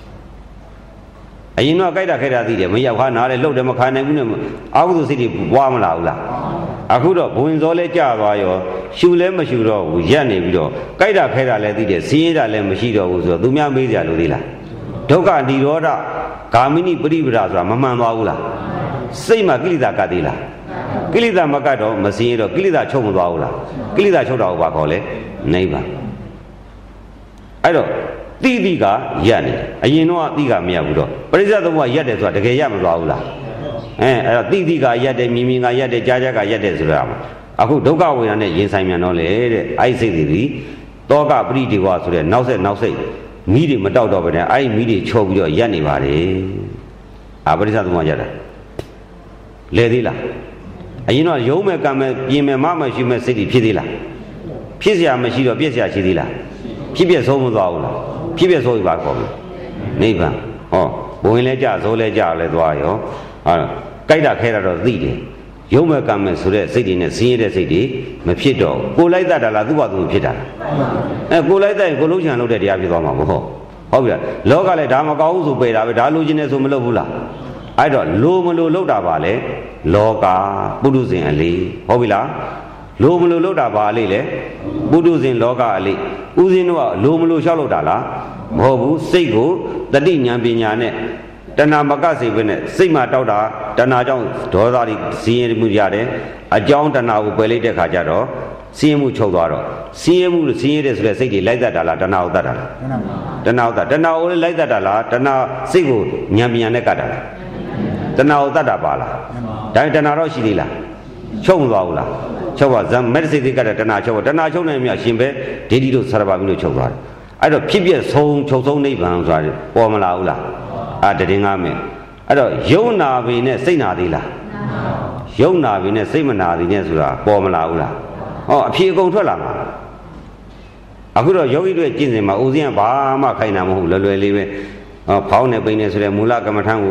အရင်တော့ကြိုက်တာခဲတာသိတယ်မရောက်ခါနားလဲလှုပ်တယ်မခံနိုင်ဘူးနဲ့အာဟုသူစိတ်တွေပွားမလာဘူးလားအခုတော့ဘဝင်စောလဲကြာသွားရောရှူလဲမရှူတော့ဘူးရက်နေပြီးတော့ကြိုက်တာခဲတာလဲသိတယ်ဆင်းရဲတာလဲမရှိတော့ဘူးဆိုတော့သူများမေးကြလို့သေးလားဒုက္ခនិရောဓဂာမိနိပရိပဒါဆိုတာမမှန်သွားဘူးလားစိတ်မှာကိလေသာကတ်သေးလားကိလေသာမကတ်တော့မစင်းရတော့ကိလေသာချုပ်မသွားဘူးလားကိလေသာချုပ်တာကိုပါခေါ်လဲနိဗ္ဗာန်အဲ့တော့တိတိကရက်နေအရင်တော့တိကမရဘူးတော့ပရိစ္ဆေသမုပ္ပါရက်တယ်ဆိုတာတကယ်ရမသွားဘူးလားအဲအဲ့တော့တိတိကရက်တယ်မြင်မြင်ကရက်တယ်ကြားကြားကရက်တယ်ဆိုတော့အခုဒုက္ခဝေဒနာနဲ့ရင်ဆိုင်မြန်တော့လေတဲ့အဲ့စိတ်တွေဒီတောကပရိဒေဝဆိုတဲ့နောက်ဆက်နောက်စိတ်မိတွေမတောက်တော့ဘဲနဲ့အဲ့ဒီမိတွေချုပ်ပြီးတော့ရက်နေပါလေအာပရိစ္ဆေသမုပ္ပါရက်တာလဲသေးလားအရင်တော့ယုံမဲ့ကံမဲ့ပြင်မဲ့မမရှိမဲ့စိတ်တွေဖြစ်သေးလားဖြစ်เสียမရှိတော့ပြည့်เสียရှိသေးလားဖြစ်ပြဆုံးမသွားဘူးလားဖြစ်ပြဆုံးပြီပါခေါ်ပြီနိဗ္ဗာန်ဟောဘဝင်လဲကြဇိုးလဲကြလဲသွားရောဟာကြိုက်တာခဲတာတော့သိတယ်ယုံမဲ့ကံမဲ့ဆိုတဲ့စိတ်တွေနဲ့ဆင်းရဲတဲ့စိတ်တွေမဖြစ်တော့ကိုလိုက်တတ်တာလားသူ့ဘာသူဖြစ်တာအဲကိုလိုက်တတ်ရင်ကိုလုံးချံလုပ်တဲ့တရားဖြစ်သွားမှာမဟုတ်ဟုတ်ပြီလားလောကလည်းဒါမကောင်းဘူးဆိုပယ်တာပဲဒါလိုချင်နေဆိုမလုပ်ဘူးလားအဲ့တော့လိုမလိုလုပ်တာပါလေလောကပုထုဇဉ်အလေးဟုတ်ပြီလားလိုမလိုလုပ်တာပါလေလေပုထုဇဉ်လောကအလေးဥစဉ်တော့လိုမလိုလျှောက်လုပ်တာလားမဟုတ်ဘူးစိတ်ကိုတတိဉာဏ်ပညာနဲ့တဏှာမကစေပဲနဲ့စိတ်မှတောက်တာတဏှာကြောင့်ဒေါသတွေစီးရဲမှုရတယ်အကြောင်းတဏှာကိုပယ်လိုက်တဲ့ခါကျတော့စီးရဲမှုချုပ်သွားတော့စီးရဲမှုစီးရဲတယ်ဆိုတဲ့စိတ်တွေလိုက်တတ်တာလားတဏှာကိုတတ်တာလားတဏှာကိုတတ်တဏှာကိုလိုက်တတ်တာလားတဏှာစိတ်ကိုဉာဏ်ပညာနဲ့ကတ်တာလားတဏှာကိုတတ်တာပါလားဒါတဏှာတော့ရှိသေးလားချုပ်မသွားဘူးလားချုပ်ပါဇမ်မက်စိတ်တွေကတဏှာချုပ်တဏှာချုပ်နိုင်မြရှင်ပဲဒိဋ္ဌိတို့ဆရပါမိလို့ချုပ်သွားတယ်အဲ့တော့ဖြစ်ပြဆုံးချုပ်ဆုံးနိဗ္ဗာန်ဆိုတာပေါ်မလာဘူးလားအာတည်ငါမယ်အဲ့တော့ယုံနာပြီနဲ့စိတ်နာသေးလားယုံနာပြီနဲ့စိတ်မနာသေးနဲ့ဆိုတာပေါ်မလာဘူးလားဟောအဖြေအကုန်ထွက်လာမှာအခုတော့ယောဂီတွေကျင့်စဉ်မှာဦးဇင်းကဘာမှခိုင်းတာမဟုတ်လွယ်လွယ်လေးပဲဟောဖောင်းနေပိန်နေဆိုတဲ့မူလကမ္မထံကို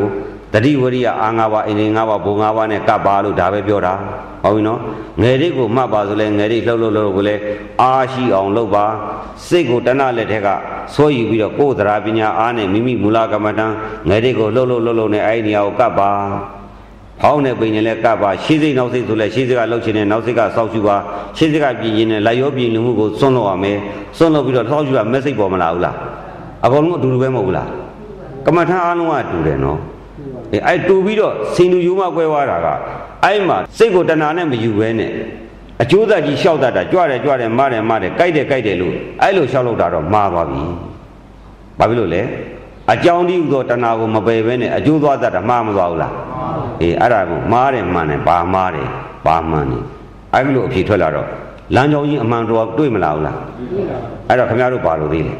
တတိဝရိယအာငါးပါးအိန္ဒိငါးပါးဘုံငါးပါးနဲ့ကပ်ပါလို့ဒါပဲပြောတာဟုတ်ပြီနော်ငယ်လေးကိုမှတ်ပါဆိုလဲငယ်လေးလှုပ်လှုပ်လှုပ်ကိုလဲအားရှိအောင်လုပ်ပါစိတ်ကိုတဏှလက်ထက်ကဆွဲယူပြီးတော့ကိုယ်သရာပညာအားနဲ့မိမိမူလကမ္မဋ္ဌာန်းငယ်လေးကိုလှုပ်လှုပ်လှုပ်လှုပ်နဲ့အဲ့ဒီနေရာကိုကပ်ပါဟောင်းနဲ့ပိန်နဲ့လဲကပ်ပါရှေးစိတ်နောက်စိတ်ဆိုလဲရှေးစိတ်ကလှုပ်ချင်တယ်နောက်စိတ်ကစောက်ရှူပါရှေးစိတ်ကပြည်ရင်နဲ့လိုက်ရောပြည်လူမှုကိုစွန့်လို့ရမယ်စွန့်လို့ပြီးတော့စောက်ရှူတာမက်စိတ်ပေါ်မလာဘူးလားအကုန်လုံးအတူတူပဲမဟုတ်ဘူးလားကမ္မထအားလုံးကတူတယ်နော်အဲအဲ့တူပြီးတော့စင်လူယူမကွဲသွားတာကအဲ့မှာစိတ်ကိုတဏှာနဲ့မယူဘဲနဲ့အကျိုးသက်ကြီးလျှောက်တတ်တာကြွတယ်ကြွတယ်မတယ်မတယ်ကြိုက်တယ်ကြိုက်တယ်လို့အဲ့လိုလျှောက်လို့တာတော့မှားသွားပြီဘာဖြစ်လို့လဲအကြောင်းတည်းဟူသောတဏှာကိုမပယ်ဘဲနဲ့အကျိုးသွားတတ်တာမှားမသွားဘူးလားအေးအဲ့ဒါကိုမှားတယ်မှန်တယ်ဘာမှားတယ်ဘာမှန်တယ်အဲ့လိုအဖြေထွက်လာတော့လမ်းကြောင်းကြီးအမှန်တော်တွေ့မလားဘူးလားအဲ့တော့ခင်ဗျားတို့ပါလို့သေးတယ်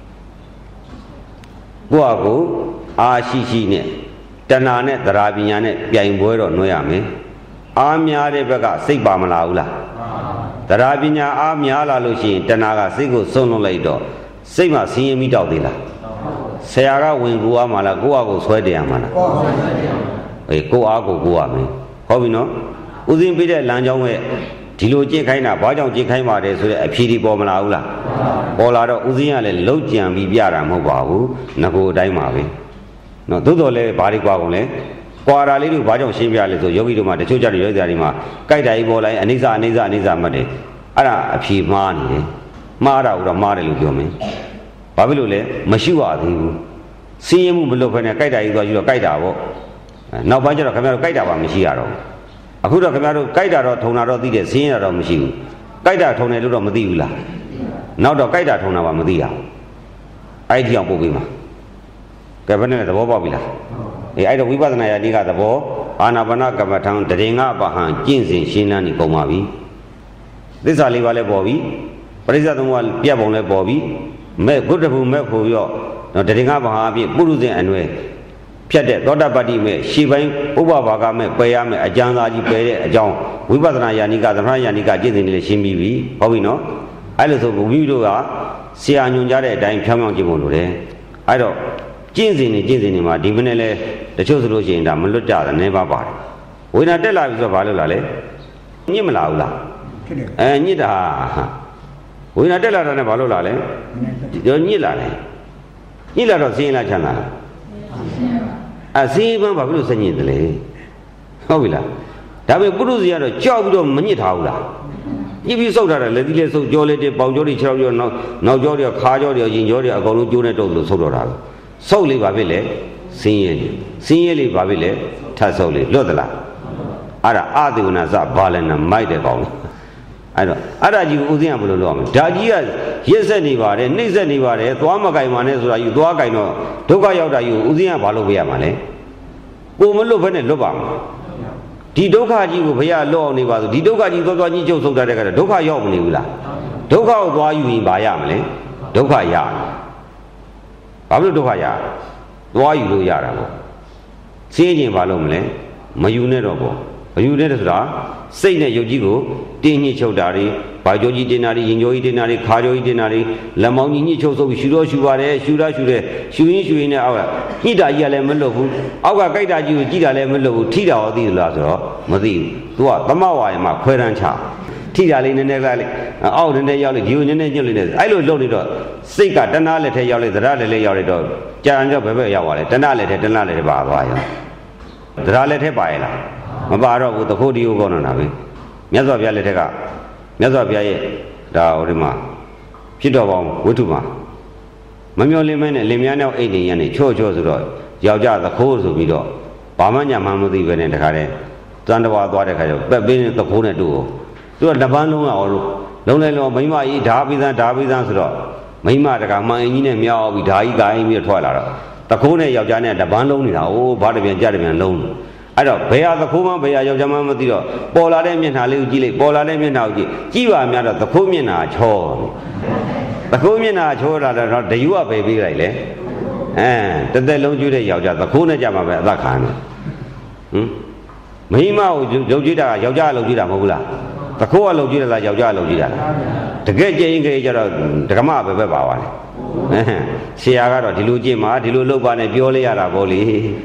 ကိုယ့်အကိုအာရှိရှိနဲ့တဏှာနဲ့သရာပညာနဲ့ပြိုင်ပွဲတော့နှွှဲရမယ်အားများတဲ့ဘက်ကစိတ်ပါမလာဘူးလားသရာပညာအားများလာလို့ရှိရင်တဏှာကစိတ်ကိုစွန့်လွတ်လိုက်တော့စိတ်မှာဆင်းရဲမိတောက်သေးလားဆရာကဝင်ကူအားမလားကိုယ့်အကိုဆွဲတယ်ရမှာလားအေးကိုယ့်အကိုကိုရမယ်ဟုတ်ပြီနော်ဦးစင်းပြတဲ့လမ်းကြောင်းရဲ့ဒီလိုကြင့်ခိုင်းတာဘာကြောင့်ကြင့်ခိုင်းပါတယ်ဆိုတဲ့အဖြေဒီပေါ်မလာဘူးလားပေါ်လာတော့ဦးစင်းကလည်းလှုပ်ကြံပြီးပြတာမဟုတ်ပါဘူးငကိုအတိုင်းပါပဲနော်သို့တော်လည်းဘာတွေကွာကုန်လဲကွာတာလေးတို့ဘာကြောင့်ရှင်းပြလဲဆိုယောဂီတို့မှာတချို့ကြတဲ့ယောဂီတွေမှာကြိုက်တာကြီးပေါ်လိုက်အနိစ္စအနိစ္စအနိစ္စမှတ်တယ်အဲ့ဒါအဖြေမှားနေတယ်မှားတာကတော့မှားတယ်လို့ပြောမယ်ဘာဖြစ်လို့လဲမရှိပါသေးဘူးစင်းရဲမှုမလုပ်ဖ ೇನೆ ကြိုက်တာကြီးသွားယူတော့ကြိုက်တာပေါ့နောက်ပိုင်းကျတော့ခင်ဗျားတို့ကြိုက်တာပါမရှိရတော့အခုတော့ခင်ဗျားတို့ကြိုက်တာတော့ထုံတာတော့သိတယ်စင်းရတာတော့မရှိဘူးကြိုက်တာထုံတယ်လို့တော့မသိဘူးလားနောက်တော့ကြိုက်တာထုံတာပါမသိရဘူးအဲ့ဒီအောင်ပို့ပေးမှာကဲဘယ်နဲ့သဘောပေါက်ပြီလားအေးအဲ့တော့ဝိပဿနာယာတိကသဘောအာနာပါနကမ္မထံတရင်ငါပဟံကျင့်စဉ်ရှင်းလန်းနေကုန်ပါပြီသစ္စာလေးပါးလည်းပေါ်ပြီပရိစ္ဆေသုံးပါးပြတ်ပုံလည်းပေါ်ပြီမဲ့ဂုတ္တဘူမဲ့ဖို့ပြီးတော့တရင်ငါပဟံအဖြစ်ပုရုဇဉ်အနွယ်ဖြတ်တဲ့သောတပတ္တိမဲ့ရှေ့ပိုင်းဥပဘာကမဲ့ပယ်ရမဲ့အကျမ်းစာကြီးပယ်တဲ့အကြောင်းဝိပဿနာယာနိကသမထယာနိကကျင့်စဉ်လေးရှင်းပြီးပြီဟုတ်ပြီနော်အဲ့လိုဆိုဘုရားတို့ကဆရာညွှန်ကြားတဲ့အတိုင်းဖြောင်းဖြောင်းကျင့်ဖို့လိုတယ်အဲ့တော့ကျင့်စဉ်နေကျင့်စဉ်နေမှာဒီမနေ့လဲတချို့ဆိုလို့ရှိရင်ဒါမလွတ်ကြတယ်နေပါပါတယ်ဝိညာဉ်တက်လာပြီဆိုတော့ဘာလို့လာလဲညစ်မလာဘူးလားအဲညစ်တာဝိညာဉ်တက်လာတာနဲ့ဘာလို့လာလဲညစ်လာတယ်ညစ်လာတော့စင်းလာချမ်းသာလားအစင်းပန်းဘာဖြစ်လို့စညစ်တယ်လဲဟုတ်ပြီလားဒါပေမဲ့ပုရုဇဉ်ကတော့ကြောက်ပြီးတော့မညစ်ထားဘူးလားညစ်ပြီးစုပ်ထားတယ်လက်သီးလေးစုပ်ကြောလေးတွေပေါင်ကြောတွေခြေထောက်ကြောနောက်နောက်ကြောတွေခါကြောတွေရင်ကြောတွေအကုန်လုံးကျိုးနဲ့တုပ်လို့စုပ်တော့တာပဲစုပ်လေးဘာဖြစ်လဲစင်းရဲလေးစင်းရဲလေးဘာဖြစ်လဲထပ်စုပ်လေးလွတ်သလားအဲ့ဒါအသေဝနာစဘာလဲနာမိုက်တဲ့ကောင်အဲ့တော့အဲ့ဒါကြီးကိုဦးစင်းကဘယ်လိုလုပ်အောင်ဒါကြီးကရစ်ဆက်နေပါတယ်နှိမ့်ဆက်နေပါတယ်သွားမကင်ပါနဲ့ဆိုတာယူသွားကင်တော့ဒုက္ခရောက်တာယူဦးစင်းကဘာလုပ်ပေးရမှာလဲကိုမလွတ်ဖက်နဲ့လွတ်ပါမှာဒီဒုက္ခကြီးကိုဘုရားလွတ်အောင်နေပါဆိုဒီဒုက္ခကြီးသွားသွားကြီးချုပ်ဆုပ်တတ်တဲ့ကတော့ဒုက္ခရောက်မနေဘူးလားဒုက္ခကိုသွားယူရင်ဘာရမလဲဒုက္ခရဘာလို့ဒုက္ခရသွားယူလို့ရတာပေါ့စင်းရင်ဘာလို့မလဲမယူနဲ့တော့ပေါ့မယူနဲ့ဆိုတာစိတ်နဲ့ယုတ်ကြီးကိုတင်းညှိချုပ်တာတွေဘာကြောကြီးတင်တာတွေရင်ကြောကြီးတင်တာတွေခါကြောကြီးတင်တာတွေလက်မောင်းကြီးညှိချုပ်ဆုပ်ပြီးရှူတော့ရှူပါတယ်ရှူတာရှူတယ်ရှူရင်းရှူရင်းနဲ့အောက်ကညှိတာကြီးကလည်းမလွတ်ဘူးအောက်ကကြိုက်တာကြီးကိုကြည့်တာလည်းမလွတ်ဘူးထိတာရောသိသလားဆိုတော့မသိဘူးသူကသမဝါယမှာခွဲတန်းချထိတာလေးနည်းနည်းကလေးအောက်နည်းနည်းရောက်လိုက်ဒီကိုနည်းနည်းညှိလိုက်နေအဲ့လိုလုပ်နေတော့စိတ်ကတဏှာလက်ထဲရောက်လိုက်သရလက်လက်ရောက်လိုက်တော့ကြာရင်တော့ဘယ်ဘက်ရောက်သွားလဲတဏှာလက်ထဲတဏှာလက်ထဲပါသွားရောသရလက်ထဲပါရဲ့လားမပါတော့ဘူးတခိုးတီးကိုကောင်းနေတာပဲမြတ်စွာဘုရားလက်ထက်ကမြတ်စွာဘုရားရဲ့ဒါဟိုဒီမှာဖြစ်တော်ပေါင်းဝိထုမှာမမျောလင်းမဲနဲ့လင်မြန်းနောက်အိတ်နေရနေချော့ချော့ဆိုတော့ယောက်ျားသခိုးဆိုပြီးတော့ဘာမှညာမှမသိပဲနဲ့တခါတည်းတန်တဝါသွားတဲ့ခါကျတော့ပက်ပင်းသခိုးနဲ့တူသူကလက်ပန်းလုံးကအော်လုံးလဲလုံးမိမကြီးဓာပိသံဓာပိသံဆိုတော့မိမတကမှန်အင်းကြီးနဲ့မြောက်ပြီးဓာကြီးကိုင်းပြီးထွက်လာတော့သခိုးနဲ့ယောက်ျားနဲ့လက်ပန်းလုံးနေတာအိုးဘာတပြန်ကြတပြန်လုံးအဲ့တော့ဘယ်ဟာသခိုးမှဘယ်ဟာယောက်ျားမှမသိတော့ပေါ်လာတဲ့မျက်နှာလေးကိုကြည့်လိုက်ပေါ်လာတဲ့မျက်နှာကိုကြည့်ကြည့်ပါများတော့သခိုးမျက်နှာချောသခိုးမျက်နှာချောလာတော့ဒယူကပဲပေးလိုက်လေအဲတသက်လုံးကျွေးတဲ့ယောက်ျားသခိုးနဲ့ကြမှာပဲအသက်ခံတယ်ဟင်မိမကိုလုံကျွေးတာကယောက်ျားလုံကျွေးတာမဟုတ်ဘူးလားသခိုးကလုံကျွေးတယ်လားယောက်ျားလုံကျွေးတာလားတကယ်ကြရင်ကြရင်ကျတော့ဒကမပဲပဲပါပါလေဆရာကတော့ဒီလိုကြည့်မှာဒီလိုလုပ်ပါနဲ့ပြောလိုက်ရတာပေါ့လေ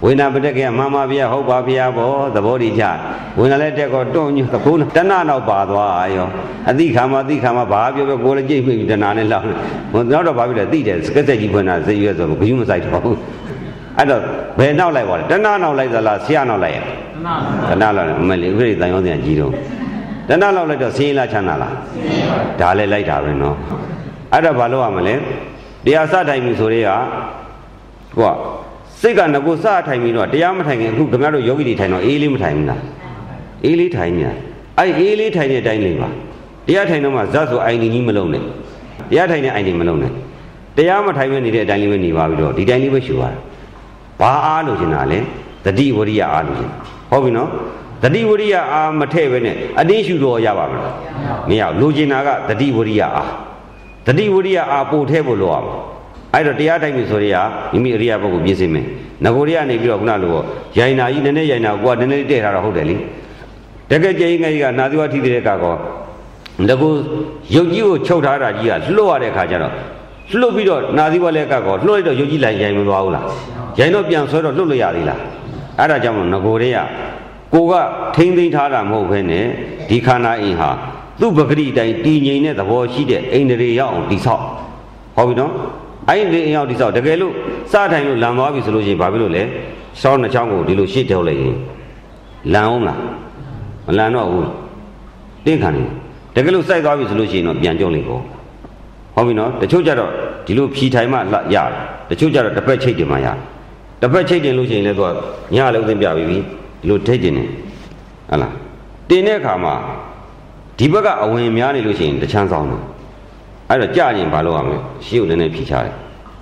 ဝိညာပတက်ကမမဗျာဟုတ်ပါဗျာဘောသဘောတည်ကြဝိညာလည်းတက်ကောတွန့်ညတကုန်းတဏှနောက်ပါသွားရောအတိခါမအတိခါမဘာပြောပြောကိုယ်လည်းကြိတ်မိပြီတဏှနဲ့လောက်ဘုံတော့တော့ဘာဖြစ်လဲသိတယ်စကက်ဆက်ကြီးဖွင့်တာစိတ်ရွဲဆိုဘယူမဆိုင်တော့ဘူးအဲ့တော့ဘယ်နောက်လိုက်ပါလဲတဏှနောက်လိုက်သလားဆရာနောက်လိုက်ရတဏှလောက်မလေးဥပရိတန်ရောစင်ကြီးတော့တဏှလောက်လိုက်တော့စင်းလားချမ်းသာလားဒါလည်းလိုက်တာပဲနော်အဲ့တော့ဘာလို့ရမလဲတရားစထိုင်ပြီဆိုတဲ့ကဟိုကစိတ်ကငကိုစထိုင်ပြီးတော့တရားမထိုင်ခင်အခုခင်ဗျားတို့ယောဂီတွေထိုင်တော့အေးလေးမထိုင်ဘူးလားအေးလေးထိုင်နေတာအဲ့အေးလေးထိုင်တဲ့အတိုင်းလေးပါတရားထိုင်တော့မှဇတ်ဆိုအိုင်ဒီကြီးမလုံးနဲ့တရားထိုင်တဲ့အိုင်ဒီမလုံးနဲ့တရားမထိုင်ပဲနေတဲ့အတိုင်းလေးပဲနေပါပြီးတော့ဒီတိုင်းလေးပဲရှူပါဘာအားလို့ရှင်တာလဲတတိဝရိယအားလို့ရှင်ဟုတ်ပြီနော်တတိဝရိယအားမထည့်ပဲနဲ့အတင်းရှူတော့ရပါမလားမရဘူးလိုချင်တာကတတိဝရိယအားတတိဝရိယအားပို့ထည့်ဖို့လိုရမှာအဲ့တော့တရားတိုင်းပြီဆိုရမိမိအရိယာဘုတ်ကိုပြည့်စုံမယ်ငကိုရိယနေပြီးတော့ခုနလိုရိုင်နာကြီးနည်းနည်းရိုင်နာကိုကနည်းနည်းတည့်ထားတော့ဟုတ်တယ်လေတကယ်ကြိမ်ငယ်ကြီးကနာသီဝထိတဲ့ကကောငကိုရုပ်ကြီးကိုချုပ်ထားတာကြီးကလှုပ်ရတဲ့ခါကျတော့လှုပ်ပြီးတော့နာသီဝလည်းကကောလှုပ်လိုက်တော့ရုပ်ကြီးလိုက်ရိုင်မသွားဘူးလားရိုင်တော့ပြန်ဆွဲတော့လှုပ်လို့ရသေးလားအဲ့ဒါကြောင့်ငကိုရိယကိုကထိမ့်သိမ်းထားတာမဟုတ်ဘဲနဲ့ဒီခန္ဓာအိမ်ဟာသူ့ပဂရိတိုင်းတည်ငြိမ်တဲ့သဘောရှိတဲ့အိန္ဒြေရောက်အောင်တိဆောက်ဟုတ်ပြီနော်အဲ့ဒီအိမ်ရောက်တိဆောက်တကယ်လို့စထိုင်လို့လံသွားပြီဆိုလို့ရှိရင်ဘာဖြစ်လို့လဲရှောင်းနှစ်ချောင်းကိုဒီလိုရှေ့ထုတ်လိုက်ရင်လံအောင်လားမလံတော့ဘူးတင်းခံနေတကယ်လို့စိုက်သွားပြီဆိုလို့ရှိရင်တော့ပြန်ကြုံလိုက်ပေါ့ဟုတ်ပြီနော်တချို့ကြတော့ဒီလိုဖြီထိုင်မှရတယ်တချို့ကြတော့တစ်ပတ်ချိတ်တင်မှရတယ်တစ်ပတ်ချိတ်တင်လို့ရှိရင်လည်းသူကညလည်းဥစဉ်ပြပြီးပြီဒီလိုထိတ်တင်နေဟုတ်လားတင်တဲ့အခါမှာဒီဘက်ကအဝင်များနေလို့ရှိရင်တချမ်းဆောင်တယ်အဲ့တော့ကြာရင်ဘာလုပ်ရမလဲရှေ့ကိုလည်းနည်းဖြီချတယ်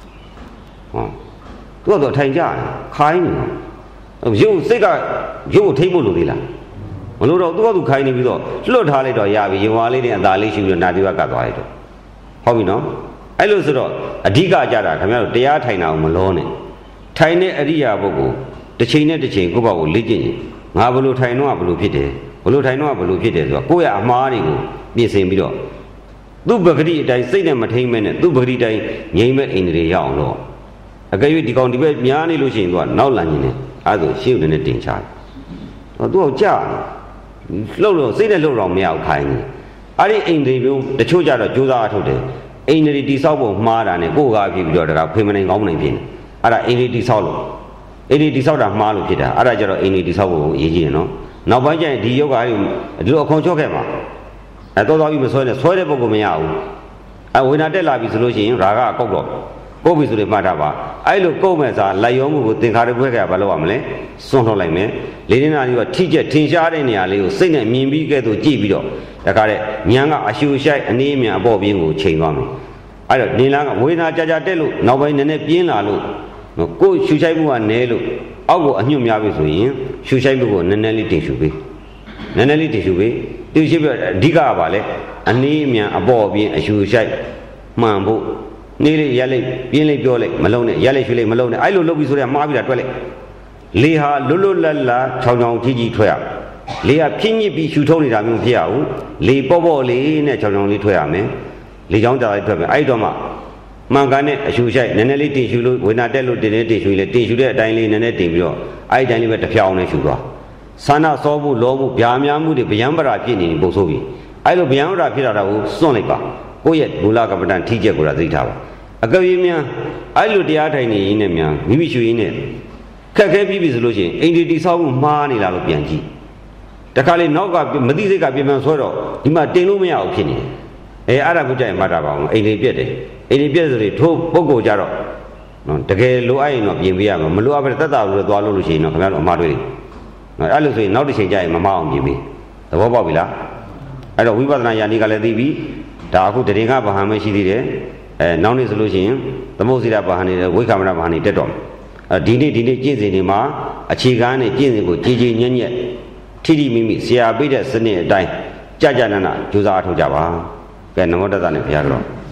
ဟောသူကတော့ထိုင်ကြတယ်ခိုင်းနေရုပ်စိတ်ကရုပ်ကိုထိတ်ဖို့လိုသေးလားမလို့တော့သူကသူခိုင်းနေပြီးတော့လွတ်ထားလိုက်တော့ရပြီရင်ဝါလေးနဲ့အသာလေးရှိပြီးတော့နာသီဝကသွားလိုက်တော့ဟုတ်ပြီနော်အဲ့လိုဆိုတော့အဓိကကြတာခင်ဗျားတို့တရားထိုင်တာကိုမလောနဲ့ထိုင်တဲ့အရိယာပုဂ္ဂိုလ်တစ်ချိန်နဲ့တစ်ချိန်ကိုယ့်ဘောက်ကိုလေ့ကျင့်ရင်ငါဘလို့ထိုင်တော့ဘလို့ဖြစ်တယ်ဘလို့ထိုင်တော့ဘလို့ဖြစ်တယ်ဆိုတော့ကိုယ့်ရဲ့အမှားတွေကိုပြင်ဆင်ပြီးတော့သူ့ပဂရိအတိုင်းစိတ်နဲ့မထိမ့်မဲ့နဲ့သူ့ပဂရိတိုင်းငြိမ်မဲ့အိန္ဒြေရအောင်လို့အကယ်၍ဒီကောင်ဒီဘက်များနေလို့ရှိရင်သူကနောက်လန်နေတယ်အဲဒါဆိုရှေ့ကိုလည်းတင်ချတယ်ဟောသူကကြာလှုပ်လို့စိတ်နဲ့လှုပ်တော့မရဘူးခိုင်းနေအဲ့ဒီအိန္ဒြေမျိုးတချို့ကြတော့ကြိုးစားအထုတ်တယ်အိန္ဒြေတိဆောက်ဖို့မှားတာနဲ့ကိုယ်ကားဖြစ်ပြီးတော့တကဖေမနိုင်ကောင်းမနိုင်ဖြစ်နေအဲ့ဒါအိန္ဒြေတိဆောက်လို့အိန္ဒြေတိဆောက်တာမှားလို့ဖြစ်တာအဲ့ဒါကြတော့အိန္ဒြေတိဆောက်ဖို့အရေးကြီးတယ်နော်နောက်ပိုင်းကျရင်ဒီယောဂအဲ့ဒီလိုအခွန်ချော့ခဲ့မှာအဲတော့တော့ပြီးမဆွဲနဲ့ဆွဲတဲ့ပုဂ္ဂိုလ်မရဘူးအဲဝိညာတက်လာပြီဆိုလို့ရှိရင်ရာဂအကုတ်တော့ကုတ်ပြီဆိုရင်မှတ်ထားပါအဲ့လိုကုတ်မဲ့စားလိုက်ရောမှုကိုသင်္ခါရဘွဲကဘာလုပ်ရမလဲစွန့်ထုတ်လိုက်မယ်လေးနေတာကြီးကထိကျက်ထင်ရှားတဲ့နေရာလေးကိုစိတ်နဲ့မြင်ပြီးကဲ့သို့ကြည့်ပြီးတော့ဒါကြတဲ့ဉာဏ်ကအရှူရှိုက်အနေအမြန်အပေါ်ပြင်းကိုချိန်သွားမယ်အဲ့တော့နေလားကဝေဒနာကြာကြာတက်လို့နောက်ပိုင်းနည်းနည်းပြင်းလာလို့ကိုယ်ရှူရှိုက်မှုကနည်းလို့အောက်ကိုအညွတ်များပြီဆိုရင်ရှူရှိုက်မှုကိုနည်းနည်းလေးတင်ရှူပေးနည်းနည်းလေးတင်ရှူပေးတင်ရှူပြီးအဓိကကပါလေအနေအမြန်အပေါ်ပြင်းအရှူရှိုက်မှန်ဖို့နေလေးရက်လိုက်ပြင်းလိုက်ပြောလိုက်မလုံးနဲ့ရက်လိုက်ရွှေလိုက်မလုံးနဲ့အဲ့လိုလုပ်ပြီးဆိုတော့မှားပြီးတာတွက်လိုက်လေဟာလွတ်လွတ်လပ်လပ်ချောင်းချောင်းကြီးကြီးထွက်ရလေကဖြင်းညစ်ပြီးရှူထုံးနေတာမျိုးဖြစ်ရဘူးလေပေါ့ပေါ့လေးနဲ့ချောင်းချောင်းလေးထွက်ရမယ်လေချောင်းကြာလေးထွက်မယ်အဲ့တော့မှမှန်ကန်တဲ့အရှူရှိုက်နည်းနည်းလေးတင်ရှူလို့ဝေနာတက်လို့တင်နေတင်ရှူလေတင်ရှူတဲ့အတိုင်းလေးနည်းနည်းတင်ပြီးတော့အဲ့ဒီတိုင်းလေးပဲတစ်ဖြောင်းနဲ့ရှူသွားဆန္ဒစောဖို့လောမှုဗျာများမှုတွေဗျံပရာဖြစ်နေပုံဆိုးပြီအဲ့လိုဗျံပရာဖြစ်တာကိုစွန့်လိုက်ပါကိုယ့်ရဲ့မူလကပ္ပတန်ထိချက်ကိုသာသိထားပါအကယ်၍များအဲ့လိုတရားထိုင်နေရင်းနဲ့များမိမိရှူရင်းနဲ့ခက်ခဲပြီးပြီဆိုလို့ရှိရင်အိန္ဒိတိဆောက်မှုမှားနေလားလို့ပြန်ကြည့်တခါလေနောက်ကမသိစိတ်ကပြန်ပြန်ဆွဲတော့ဒီမှာတင်လို့မရအောင်ဖြစ်နေတယ်အဲအဲ့ဒါကိုကြိုက်မှတ်တာပါအောင်အိန္ဒိပြက်တယ်အိန္ဒိပြက်ဆိုရင်ထိုးပုဂ္ဂိုလ်ကြတော့နော်တကယ်လိုအပ်ရင်တော့ပြင်ပေးရမှာမလိုအပ်ဘဲတက်တာလို့သွားလို့လို့ရှိရင်တော့ခင်ဗျားတို့အမှားတွေနော်အဲ့လိုဆိုရင်နောက်တစ်ချိန်ကျရင်မမအောင်ပြင်ပေးသဘောပေါက်ပြီလားအဲ့တော့ဝိပဿနာဉာဏ်ကြီးကလည်းသိပြီဒါအခုတရင်ကဘာဟံမရှိသေးတယ်အဲနောက်နေ့ဆိုလို့ရှိရင်သမုတ်စိရဘာဟံနေဝိက္ခမနဘာဟံနေတက်တော့အဲဒီနေ့ဒီနေ့ကျင့်စဉ်တွေမှာအခြေခံနဲ့ကျင့်စဉ်ကိုကြည်ကြည်ညက်ညက်ထိထိမိမိဆရာပေးတဲ့စနစ်အတိုင်းကြာကြာနာနာကြိုးစားအထောက်ကြပါကဲနမောတ္တနဲ့ဘုရားတော်